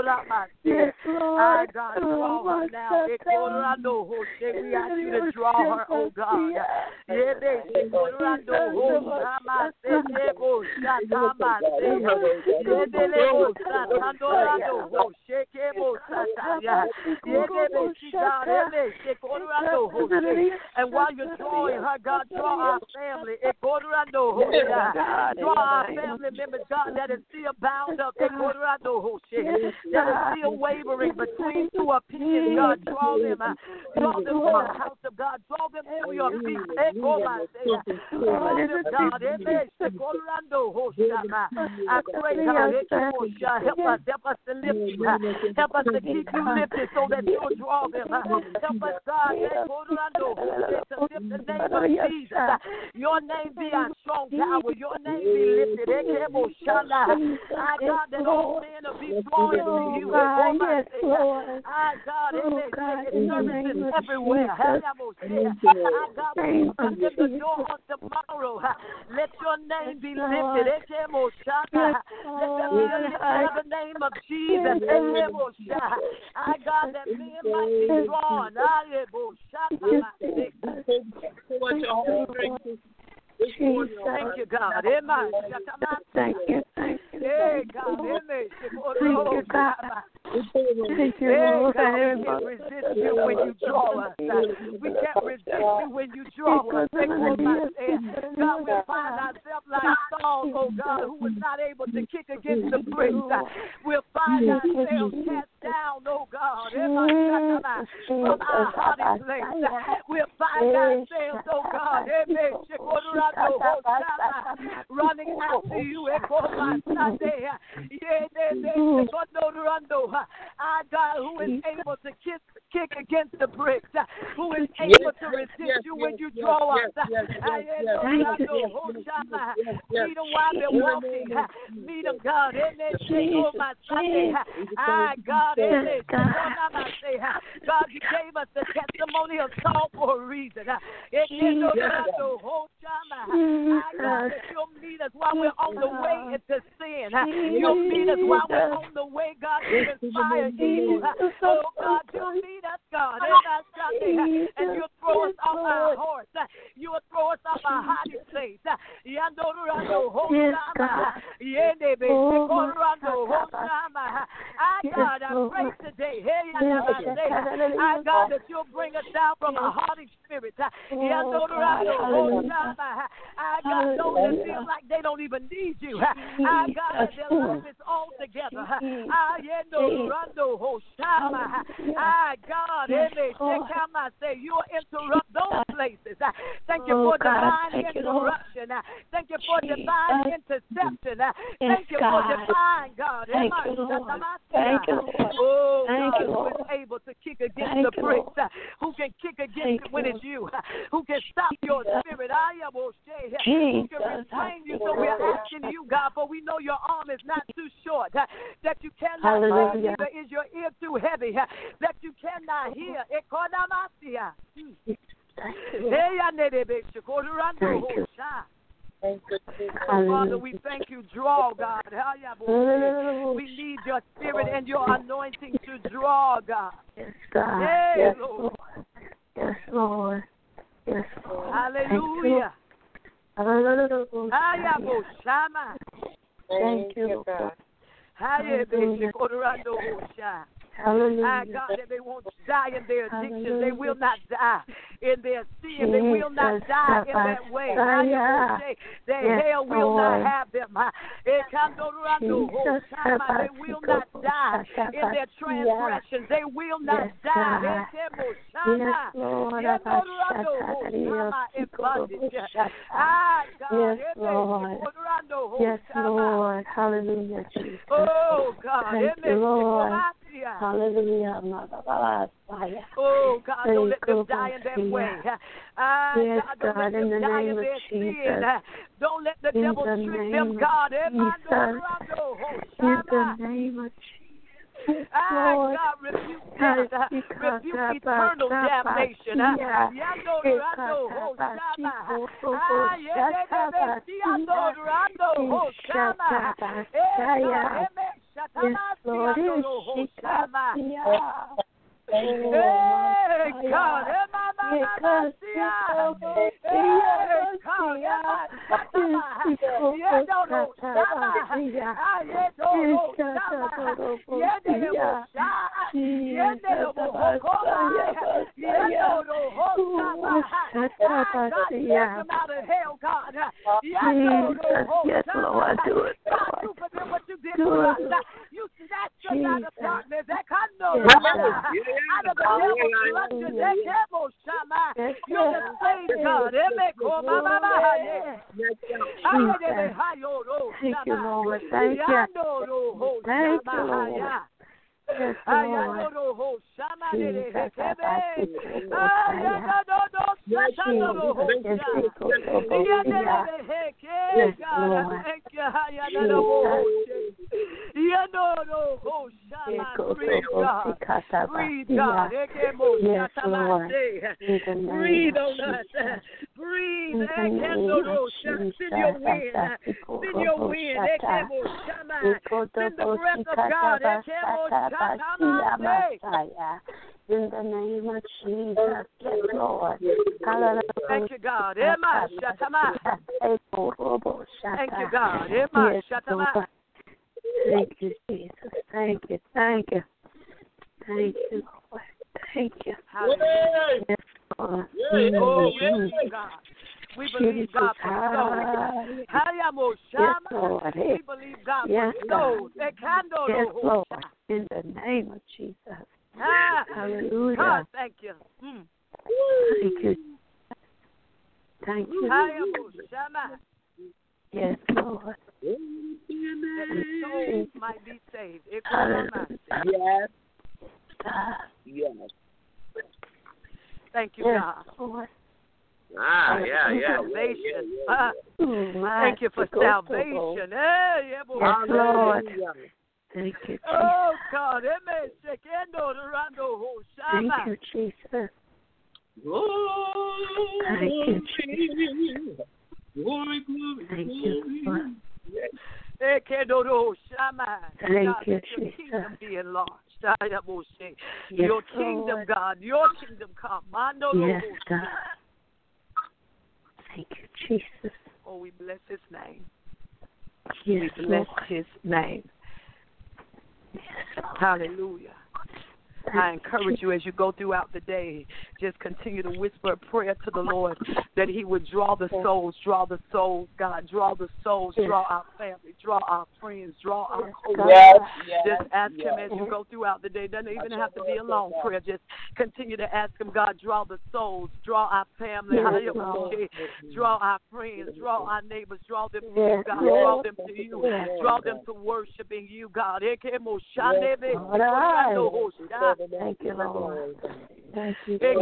S2: I, God, draw her now. We ask you to draw her, oh, God. And while you're drawing her, God, draw our family. Draw our family members, God, that is still bound up. That is still wavering between two opinions. God, draw them. Draw them to the house of God. Draw them to your feet. Draw them, God. I pray, God, help us, help us to lift you. Help us to keep you
S9: lifted so that you'll draw them. Help us, God, to lift the name of Jesus. Your name be our strong tower. Your name be lifted. I God, that all men will be flowing to you.
S6: Yes, Lord.
S9: I God, in services everywhere. I God, when you come to the door on tomorrow, let your name be lifted. Let there be a lift of the name of Jesus. I God, that men might be drawn. Thank you, God.
S6: Thank you, thank you.
S9: Hey, God.
S6: Thank you, God. Thank you, Lord.
S9: Hey, God, we can't resist you when you draw us. We can't resist you when you draw us. God, we find ourselves like Saul, oh God, who was not able to kick against the bricks. We'll find ourselves cast down, oh God, from our haughty place. We'll find ourselves, oh God, running after you. Our God, who is able to kick, kick against the bricks, who is able to resist you when you draw us. Meet them while they're walking. Meet them, God. Ah, God, God, you gave us the testimony of Saul for a reason. Ah, God, that you'll meet us while we're on the way into sin. You'll meet us while we're on the way, God, to inspire evil. Oh, God, you'll meet us, God, and you'll throw us off our horse. You'll throw us off our hiding place. Yes, I, God, I pray today, I, God, that you'll bring us down from a haughty spirit. I, God, those that feel like they don't even need you. I, God, that their life is all together. I, I, God, say you'll interrupt those places. Thank you for divine interruption. Thank you for divine interception. Thank you for divine, God.
S6: Thank you, Lord. Thank you, Lord.
S9: Oh,
S6: Thank
S9: God,
S6: you,
S9: who
S6: Lord.
S9: is able to kick against
S6: Thank
S9: the
S6: you,
S9: bricks?
S6: Lord.
S9: Who can kick against
S6: Thank
S9: it when
S6: you,
S9: it's you? Who can stop your spirit? I am Who can restrain you? So we're asking you, God, for we know your arm is not too short, that you cannot hear, neither is your ear too heavy, that you cannot hear.
S6: Thank you.
S9: Oh, Father, we thank you. Draw, God. We need your spirit and your anointing to draw, God.
S6: Yes, God.
S9: Hey,
S6: Yes,
S9: Lord.
S6: Yes, Lord. Yes, Lord.
S9: Hallelujah.
S6: Hallelujah.
S9: Thank
S6: you, God.
S9: Hallelujah.
S6: Hallelujah.
S9: Ah, God, that they won't die in their addictions. They will not die in their sin. They will not die in that way. Their
S6: Yes,
S9: hell will
S6: Lord.
S9: not have them. They will not die in their transgressions. They will not
S6: Yes,
S9: die.
S6: Yes, Lord.
S9: In bondage. Ah, God.
S6: Yes, Lord. Yes, Lord. Hallelujah, Jesus.
S9: Oh, God.
S6: Thank you, Lord. Hallelujah.
S9: Oh, God, don't let them die in that way. Ah,
S6: Yes,
S9: God, don't
S6: God,
S9: let
S6: in
S9: them
S6: the
S9: die
S6: name
S9: in
S6: of
S9: their
S6: Jesus.
S9: sin. Don't let the
S6: In
S9: devil
S6: the
S9: trick
S6: name
S9: them,
S6: of
S9: God.
S6: Jesus. In the name of Jesus.
S9: Ah,
S6: Lord.
S9: God, rebuke death, uh, rebuke eternal damnation. Uh, Yando Rando Hoshama. Ah, Yende Yando Rando Hoshama.
S6: Yes, Lord.
S9: Hoshama.
S6: Oh,
S9: Hey, God, hey, Mama, Mama, Hey, God, yeah, no, no, Shama. Ah, yeah, no, no, Shama. Yeah, no, no, Shama. Yeah, no, no, Hokoma. Yeah, no, no, Hokama. Ah, God, take them out of hell, God. Yeah, no, no, Hokama.
S6: Yes, Lord, do it,
S9: God,
S6: Lord.
S9: you forget what you did
S6: Do
S9: for us.
S6: it.
S9: You snatched us out of darkness. That kind of out of the devil's clutches. That devil, Shama.
S6: Yes,
S9: You're the same God. Emeko, Mama, Mama, yeah.
S6: Thank you, Lord. Thank you. Thank you, Lord. Yes, Lord.
S9: Breathe on us. Breathe. Send your wind. Send your wind. Send the breath of God.
S6: In the name of Jesus, yes, Lord.
S9: Thank you, God. Thank you, God.
S6: Yes, Lord. Thank you, Jesus. Thank you, thank you. Thank you, Lord. Thank you. Yes, Lord.
S9: Oh, yes, God. We believe God for souls.
S6: Yes, Lord.
S9: We believe God
S6: Yes,
S9: for souls.
S6: Yes, Lord. In the name of Jesus.
S9: Ah,
S6: Hallelujah.
S9: God, thank you. Mm.
S6: Thank you. Thank you. Yes, Lord.
S9: That the souls might be saved.
S6: Yes. God.
S10: Yes.
S9: Thank you,
S6: Yes,
S9: God.
S6: Lord.
S10: Ah,
S9: Thank
S10: yeah,
S9: you
S10: yeah.
S9: for salvation.
S10: Yeah,
S9: Ah,
S6: Oh,
S9: thank you for salvation. Hey, yeah, boy.
S6: Yes, Lord. Thank you, Jesus.
S9: Oh, God.
S6: Thank you, Jesus.
S10: Oh,
S6: Thank you, Jesus.
S10: glory, glory,
S6: Thank you, Lord.
S9: Thank
S6: Thank
S9: God,
S6: you,
S9: let your
S6: Jesus.
S9: kingdom be enlarged.
S6: Yes,
S9: Your kingdom,
S6: Lord.
S9: God. Your kingdom come.
S6: Yes, God. Thank you, Jesus.
S9: Oh, we bless his name.
S6: Yes,
S9: We bless
S6: Lord.
S9: his name.
S6: Yes, Lord.
S9: Hallelujah.
S6: Thank
S9: I encourage you as you go throughout the day, just continue to whisper a prayer to the Lord that he would draw the souls, draw the souls, God, draw the souls, draw our family, draw our friends, draw our co-workers.
S10: Yes, yes,
S9: Just ask
S10: yes.
S9: him as you go throughout the day. Doesn't even have to be a long prayer. Just continue to ask him, God, draw the souls, draw our family,
S6: Yes, Lord.
S9: draw our friends, draw our neighbors, draw them to
S6: Yes,
S9: you, God,
S6: Lord.
S9: draw them to you,
S6: Yes.
S9: draw them to worshiping you, God.
S6: All right. Thank you, Lord. Thank you, Jesus.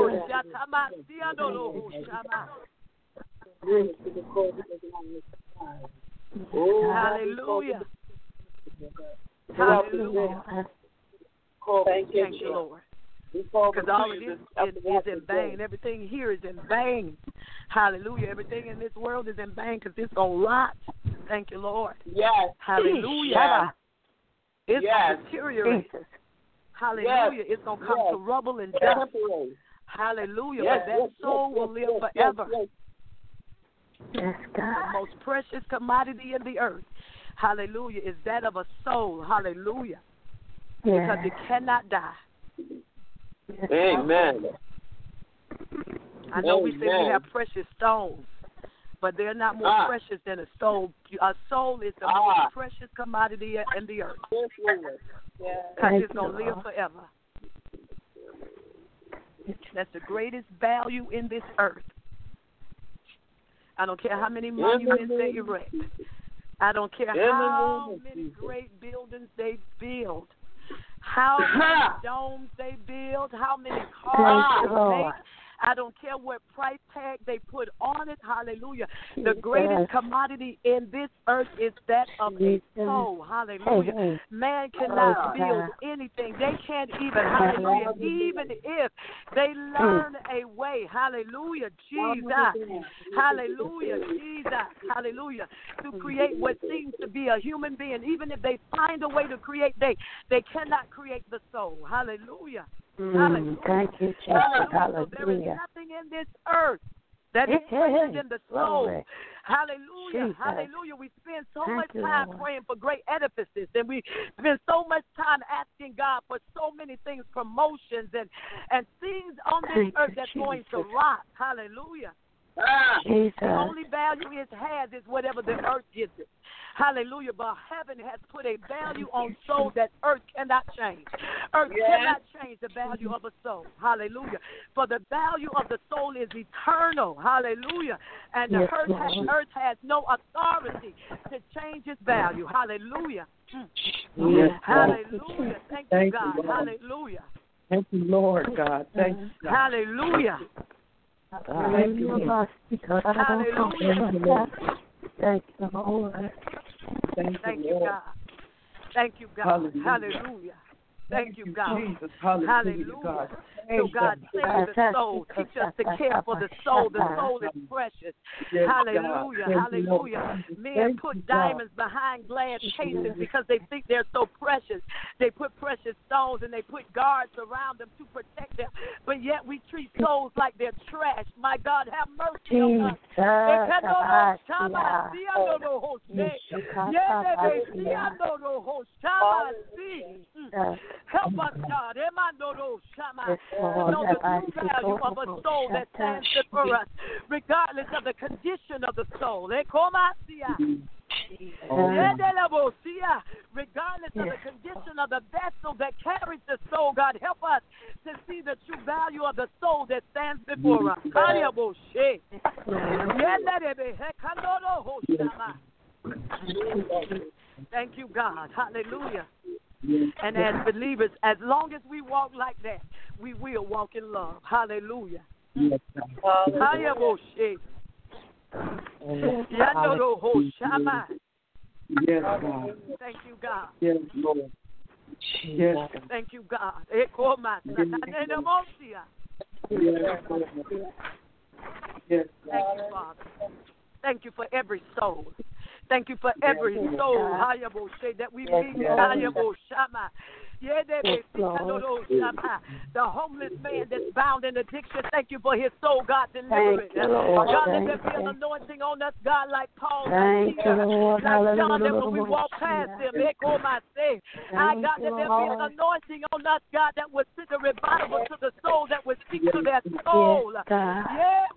S9: Hallelujah.
S6: Thank you,
S9: Hallelujah.
S6: Lord.
S10: Thank you,
S9: Thank you, Lord.
S10: Before we
S9: Because all of
S10: leave
S9: this
S10: this
S9: is, is in vain. Everything here is in vain. Hallelujah. Everything in this world is in vain because it's going to rot. Thank you, Lord.
S10: Yes.
S9: Hallelujah.
S10: Yes.
S9: It's
S10: Yes.
S9: going to deteriorate.
S6: Jesus.
S9: Hallelujah.
S10: Yes.
S9: It's going to come
S10: Yes.
S9: to rubble and dust.
S10: Temporary.
S9: Hallelujah.
S10: Yes,
S9: But that
S10: yes,
S9: soul
S10: yes,
S9: will live
S10: yes,
S9: forever.
S10: yes,
S6: Yes,
S9: The
S6: God.
S9: most precious commodity in the earth, hallelujah, is that of a soul. Hallelujah. Because
S6: Yes.
S9: it cannot die.
S6: Yes.
S10: Amen.
S9: I know we say we
S10: Amen.
S9: have precious stones, but they're not more
S10: Ah.
S9: precious than a soul. A soul is the
S10: Ah.
S9: most precious commodity in the earth
S10: Yes, Lord.
S9: because
S6: Thank
S9: it's
S6: you,
S9: going to live
S6: Lord.
S9: forever. That's the greatest value in this earth. I don't care how many monuments they erect. I don't care
S10: In the
S9: how
S10: name of
S9: many
S10: Jesus.
S9: great buildings they build, how many domes they build, how many cars
S6: Thank you,
S9: they
S6: Lord.
S9: make. I don't care what price tag they put on it. Hallelujah. The
S6: Jesus.
S9: greatest commodity in this earth is that of a
S6: Jesus.
S9: soul. Hallelujah.
S6: Hey.
S9: Man cannot
S6: Oh,
S9: build
S6: God.
S9: anything. They can't even, hallelujah, even if they learn a way, hallelujah, Jesus, hallelujah, Jesus, hallelujah, to create what seems to be a human being. Even if they find a way to create, they, they cannot create the soul. Hallelujah.
S6: Mm, thank you, Jesus.
S9: Hallelujah. So there is
S6: Hallelujah.
S9: nothing in this earth that is greater than the soul.
S6: Glory.
S9: Hallelujah.
S6: Jesus.
S9: Hallelujah. We spend so
S6: Thank
S9: much
S6: you,
S9: time
S6: Lord.
S9: praying for great edifices, and we spend so much time asking God for so many things, promotions and, and things on this
S6: Thank
S9: earth
S6: you,
S9: that's going to
S6: Jesus.
S9: rot. Hallelujah.
S10: Ah.
S9: The
S6: Jesus.
S9: only value it has is whatever the earth gives it. Hallelujah. But heaven has put a value on soul that earth cannot change. Earth
S8: Yes.
S9: cannot change the value of a soul. Hallelujah. For the value of the soul is eternal. Hallelujah. And the
S6: Yes,
S9: earth has,
S6: Lord.
S9: earth has no authority to change its value. Hallelujah.
S8: Yes,
S9: Hallelujah. Thank,
S8: Thank
S9: you,
S8: you,
S9: God.
S8: Lord.
S9: Hallelujah.
S8: Thank you, Lord God. Thank you, God.
S9: Hallelujah.
S8: Thank you, Lord.
S9: Hallelujah.
S6: Thank you, Lord.
S8: Thank
S9: Thank
S8: you,
S9: you,
S8: Lord.
S9: God. Thank you, God.
S8: Hallelujah.
S9: Hallelujah. Thank you, God.
S8: Jesus. Hallelujah,
S9: Hallelujah.
S8: God.
S9: So,
S8: Thank
S9: God,
S8: you.
S9: save the soul. Teach us to care for the soul. The soul is precious.
S8: Yes, God.
S9: Hallelujah.
S8: Thank you, Lord.
S9: Hallelujah. Men
S8: Thank
S9: put
S8: you, God.
S9: diamonds behind glass cases because they think they're so precious. They put precious stones and they put guards around them to protect them. But yet we treat souls like they're trash. My God, have mercy on us. Help us, God. To know the true value of a soul that stands before us, regardless of the condition of the soul. Regardless of the condition of the vessel that carries the soul, God, help us to see the true value of the soul that stands before us. Thank you, God. Hallelujah. And as believers, as long as we walk like that, we will walk in love. Hallelujah.
S8: Yes, God.
S9: Hallelujah.
S8: Yes, God.
S9: Thank you, God.
S8: Yes, Lord. Yes, God.
S9: Thank you, God.
S8: Yes, Yes,
S9: Thank you, Father. Thank you for every soul. Thank you for every soul that we meet. The homeless man that's bound in addiction, thank you for his soul, God, deliver it. God, let there be an anointing on us, God, like Paul.
S6: Thank you, Lord.
S9: Like John, that when we walk past him, I God, that there be an anointing on us, God, that would send a revival to the soul, that would speak to their soul. Yeah,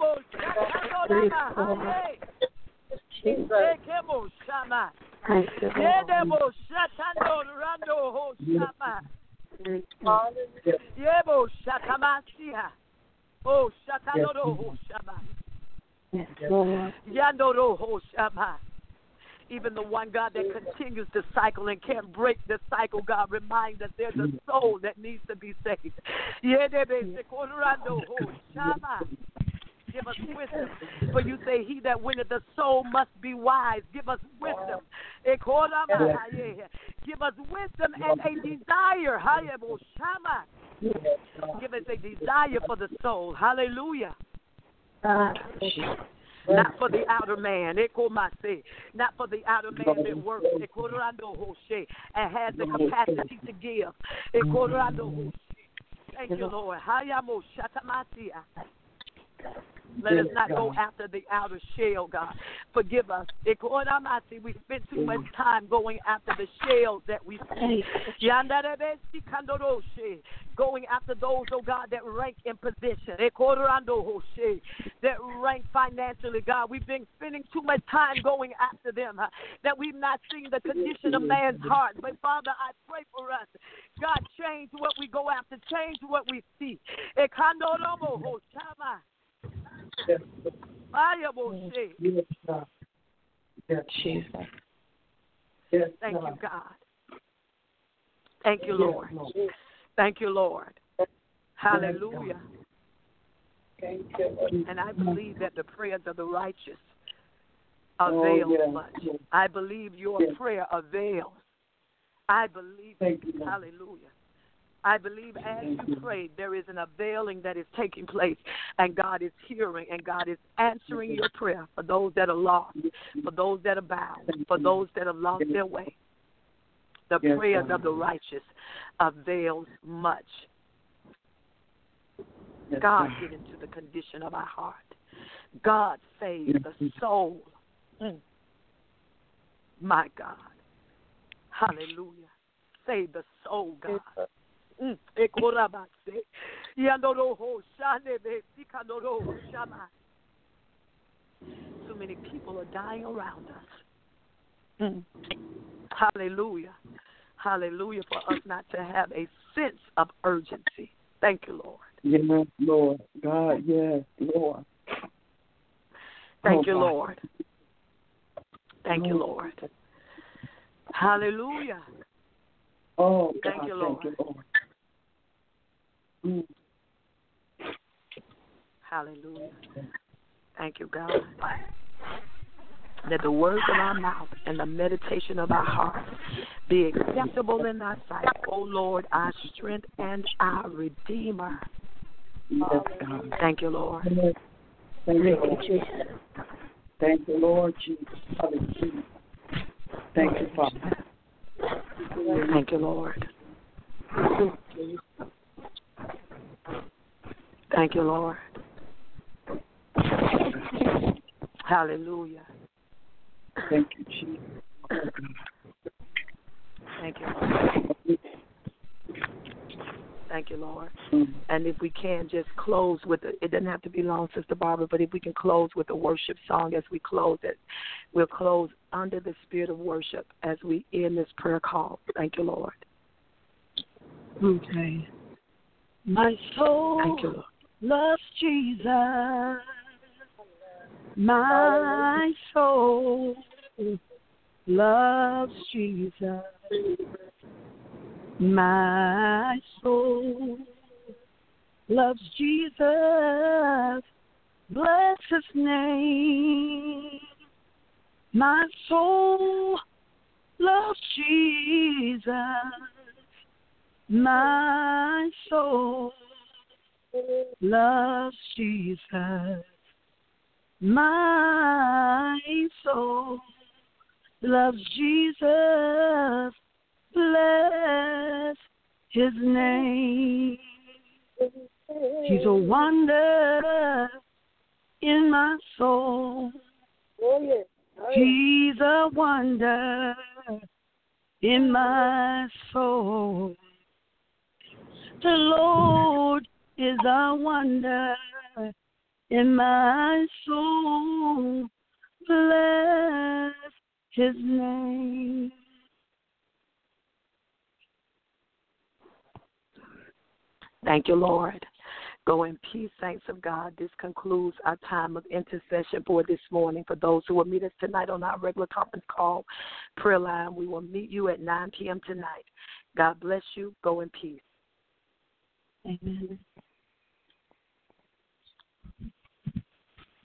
S9: Jesus. Oh, even the one, God, that continues to cycle and can't break the cycle, God, remind us there's a soul that needs to be saved. Give us wisdom. For you say, he that winneth the soul must be wise. Give us wisdom. Give us wisdom and a desire. Give us a desire for the soul. Hallelujah. Not for the outer man. Not for the outer man that works and has the capacity to give. Thank you, Lord. Let us not go after the outer shell, God. Forgive us. We spend too much time going after the shells that we see. Going after those, oh God, that rank in position. That rank financially, God. We've been spending too much time going after them. Huh? That we've not seen the condition of man's heart. But Father, I pray for us. God, change what we go after. Change what we see.
S8: Yes, God. Yes, Jesus. Yes,
S9: Thank
S8: God.
S9: you, God. Thank you, Lord. Thank you, Lord. Hallelujah.
S8: Thank you.
S9: And I believe that the prayers of the righteous avail
S8: Oh, yes.
S9: much. I believe your
S8: Yes.
S9: prayer avails. I believe
S8: Thank
S9: it.
S8: you, Lord.
S9: Hallelujah. I believe as you prayed, there is an availing that is taking place, and God is hearing, and God is answering your prayer for those that are lost, for those that are bound, for those that have lost their way. The
S8: Yes,
S9: prayers
S8: God.
S9: of the righteous avails much.
S8: Yes,
S9: God,
S8: God.
S9: get into the condition of our heart. God, save the soul. Mm. My God. Hallelujah. Save the soul, God. Mm. Too many people are dying around us. Mm. Hallelujah. Hallelujah, for us not to have a sense of urgency. Thank you, Lord.
S8: Yes, Lord. God, yes, Lord.
S9: Thank
S8: oh,
S9: you,
S8: God.
S9: Lord. Thank you, Lord. Hallelujah.
S8: Oh, God,
S9: thank you, Lord.
S8: Thank you, Lord. Mm.
S9: Hallelujah. Thank you, God. That the words of our mouth and the meditation of our heart be acceptable in thy sight, O Lord, our strength and our Redeemer.
S8: Yes, God.
S9: Thank you, Lord.
S8: Thank you, Lord. Thank you, Lord Jesus. Hallelujah. Thank you, Father.
S9: Thank you, Lord. Thank you, Lord. Hallelujah.
S8: Thank you, Jesus.
S9: Thank you, Lord. Thank you, Lord. Mm. And if we can just close with it, it doesn't have to be long, Sister Barbara, but if we can close with a worship song as we close it, we'll close under the spirit of worship as we end this prayer call. Thank you, Lord.
S8: Okay.
S9: My soul Thank you, Lord. Loves Jesus. My soul loves Jesus. My soul loves Jesus. Bless his name. My soul loves Jesus. My soul loves Jesus. My soul loves Jesus. Bless his name. He's a wonder in my soul. He's a wonder in my soul. The Lord is a wonder in my soul. Bless his name. Thank you, Lord. Go in peace, saints of God. This concludes our time of intercession for this morning. For those who will meet us tonight on our regular conference call prayer line, we will meet you at nine p.m. tonight. God bless you. Go in peace. Amen.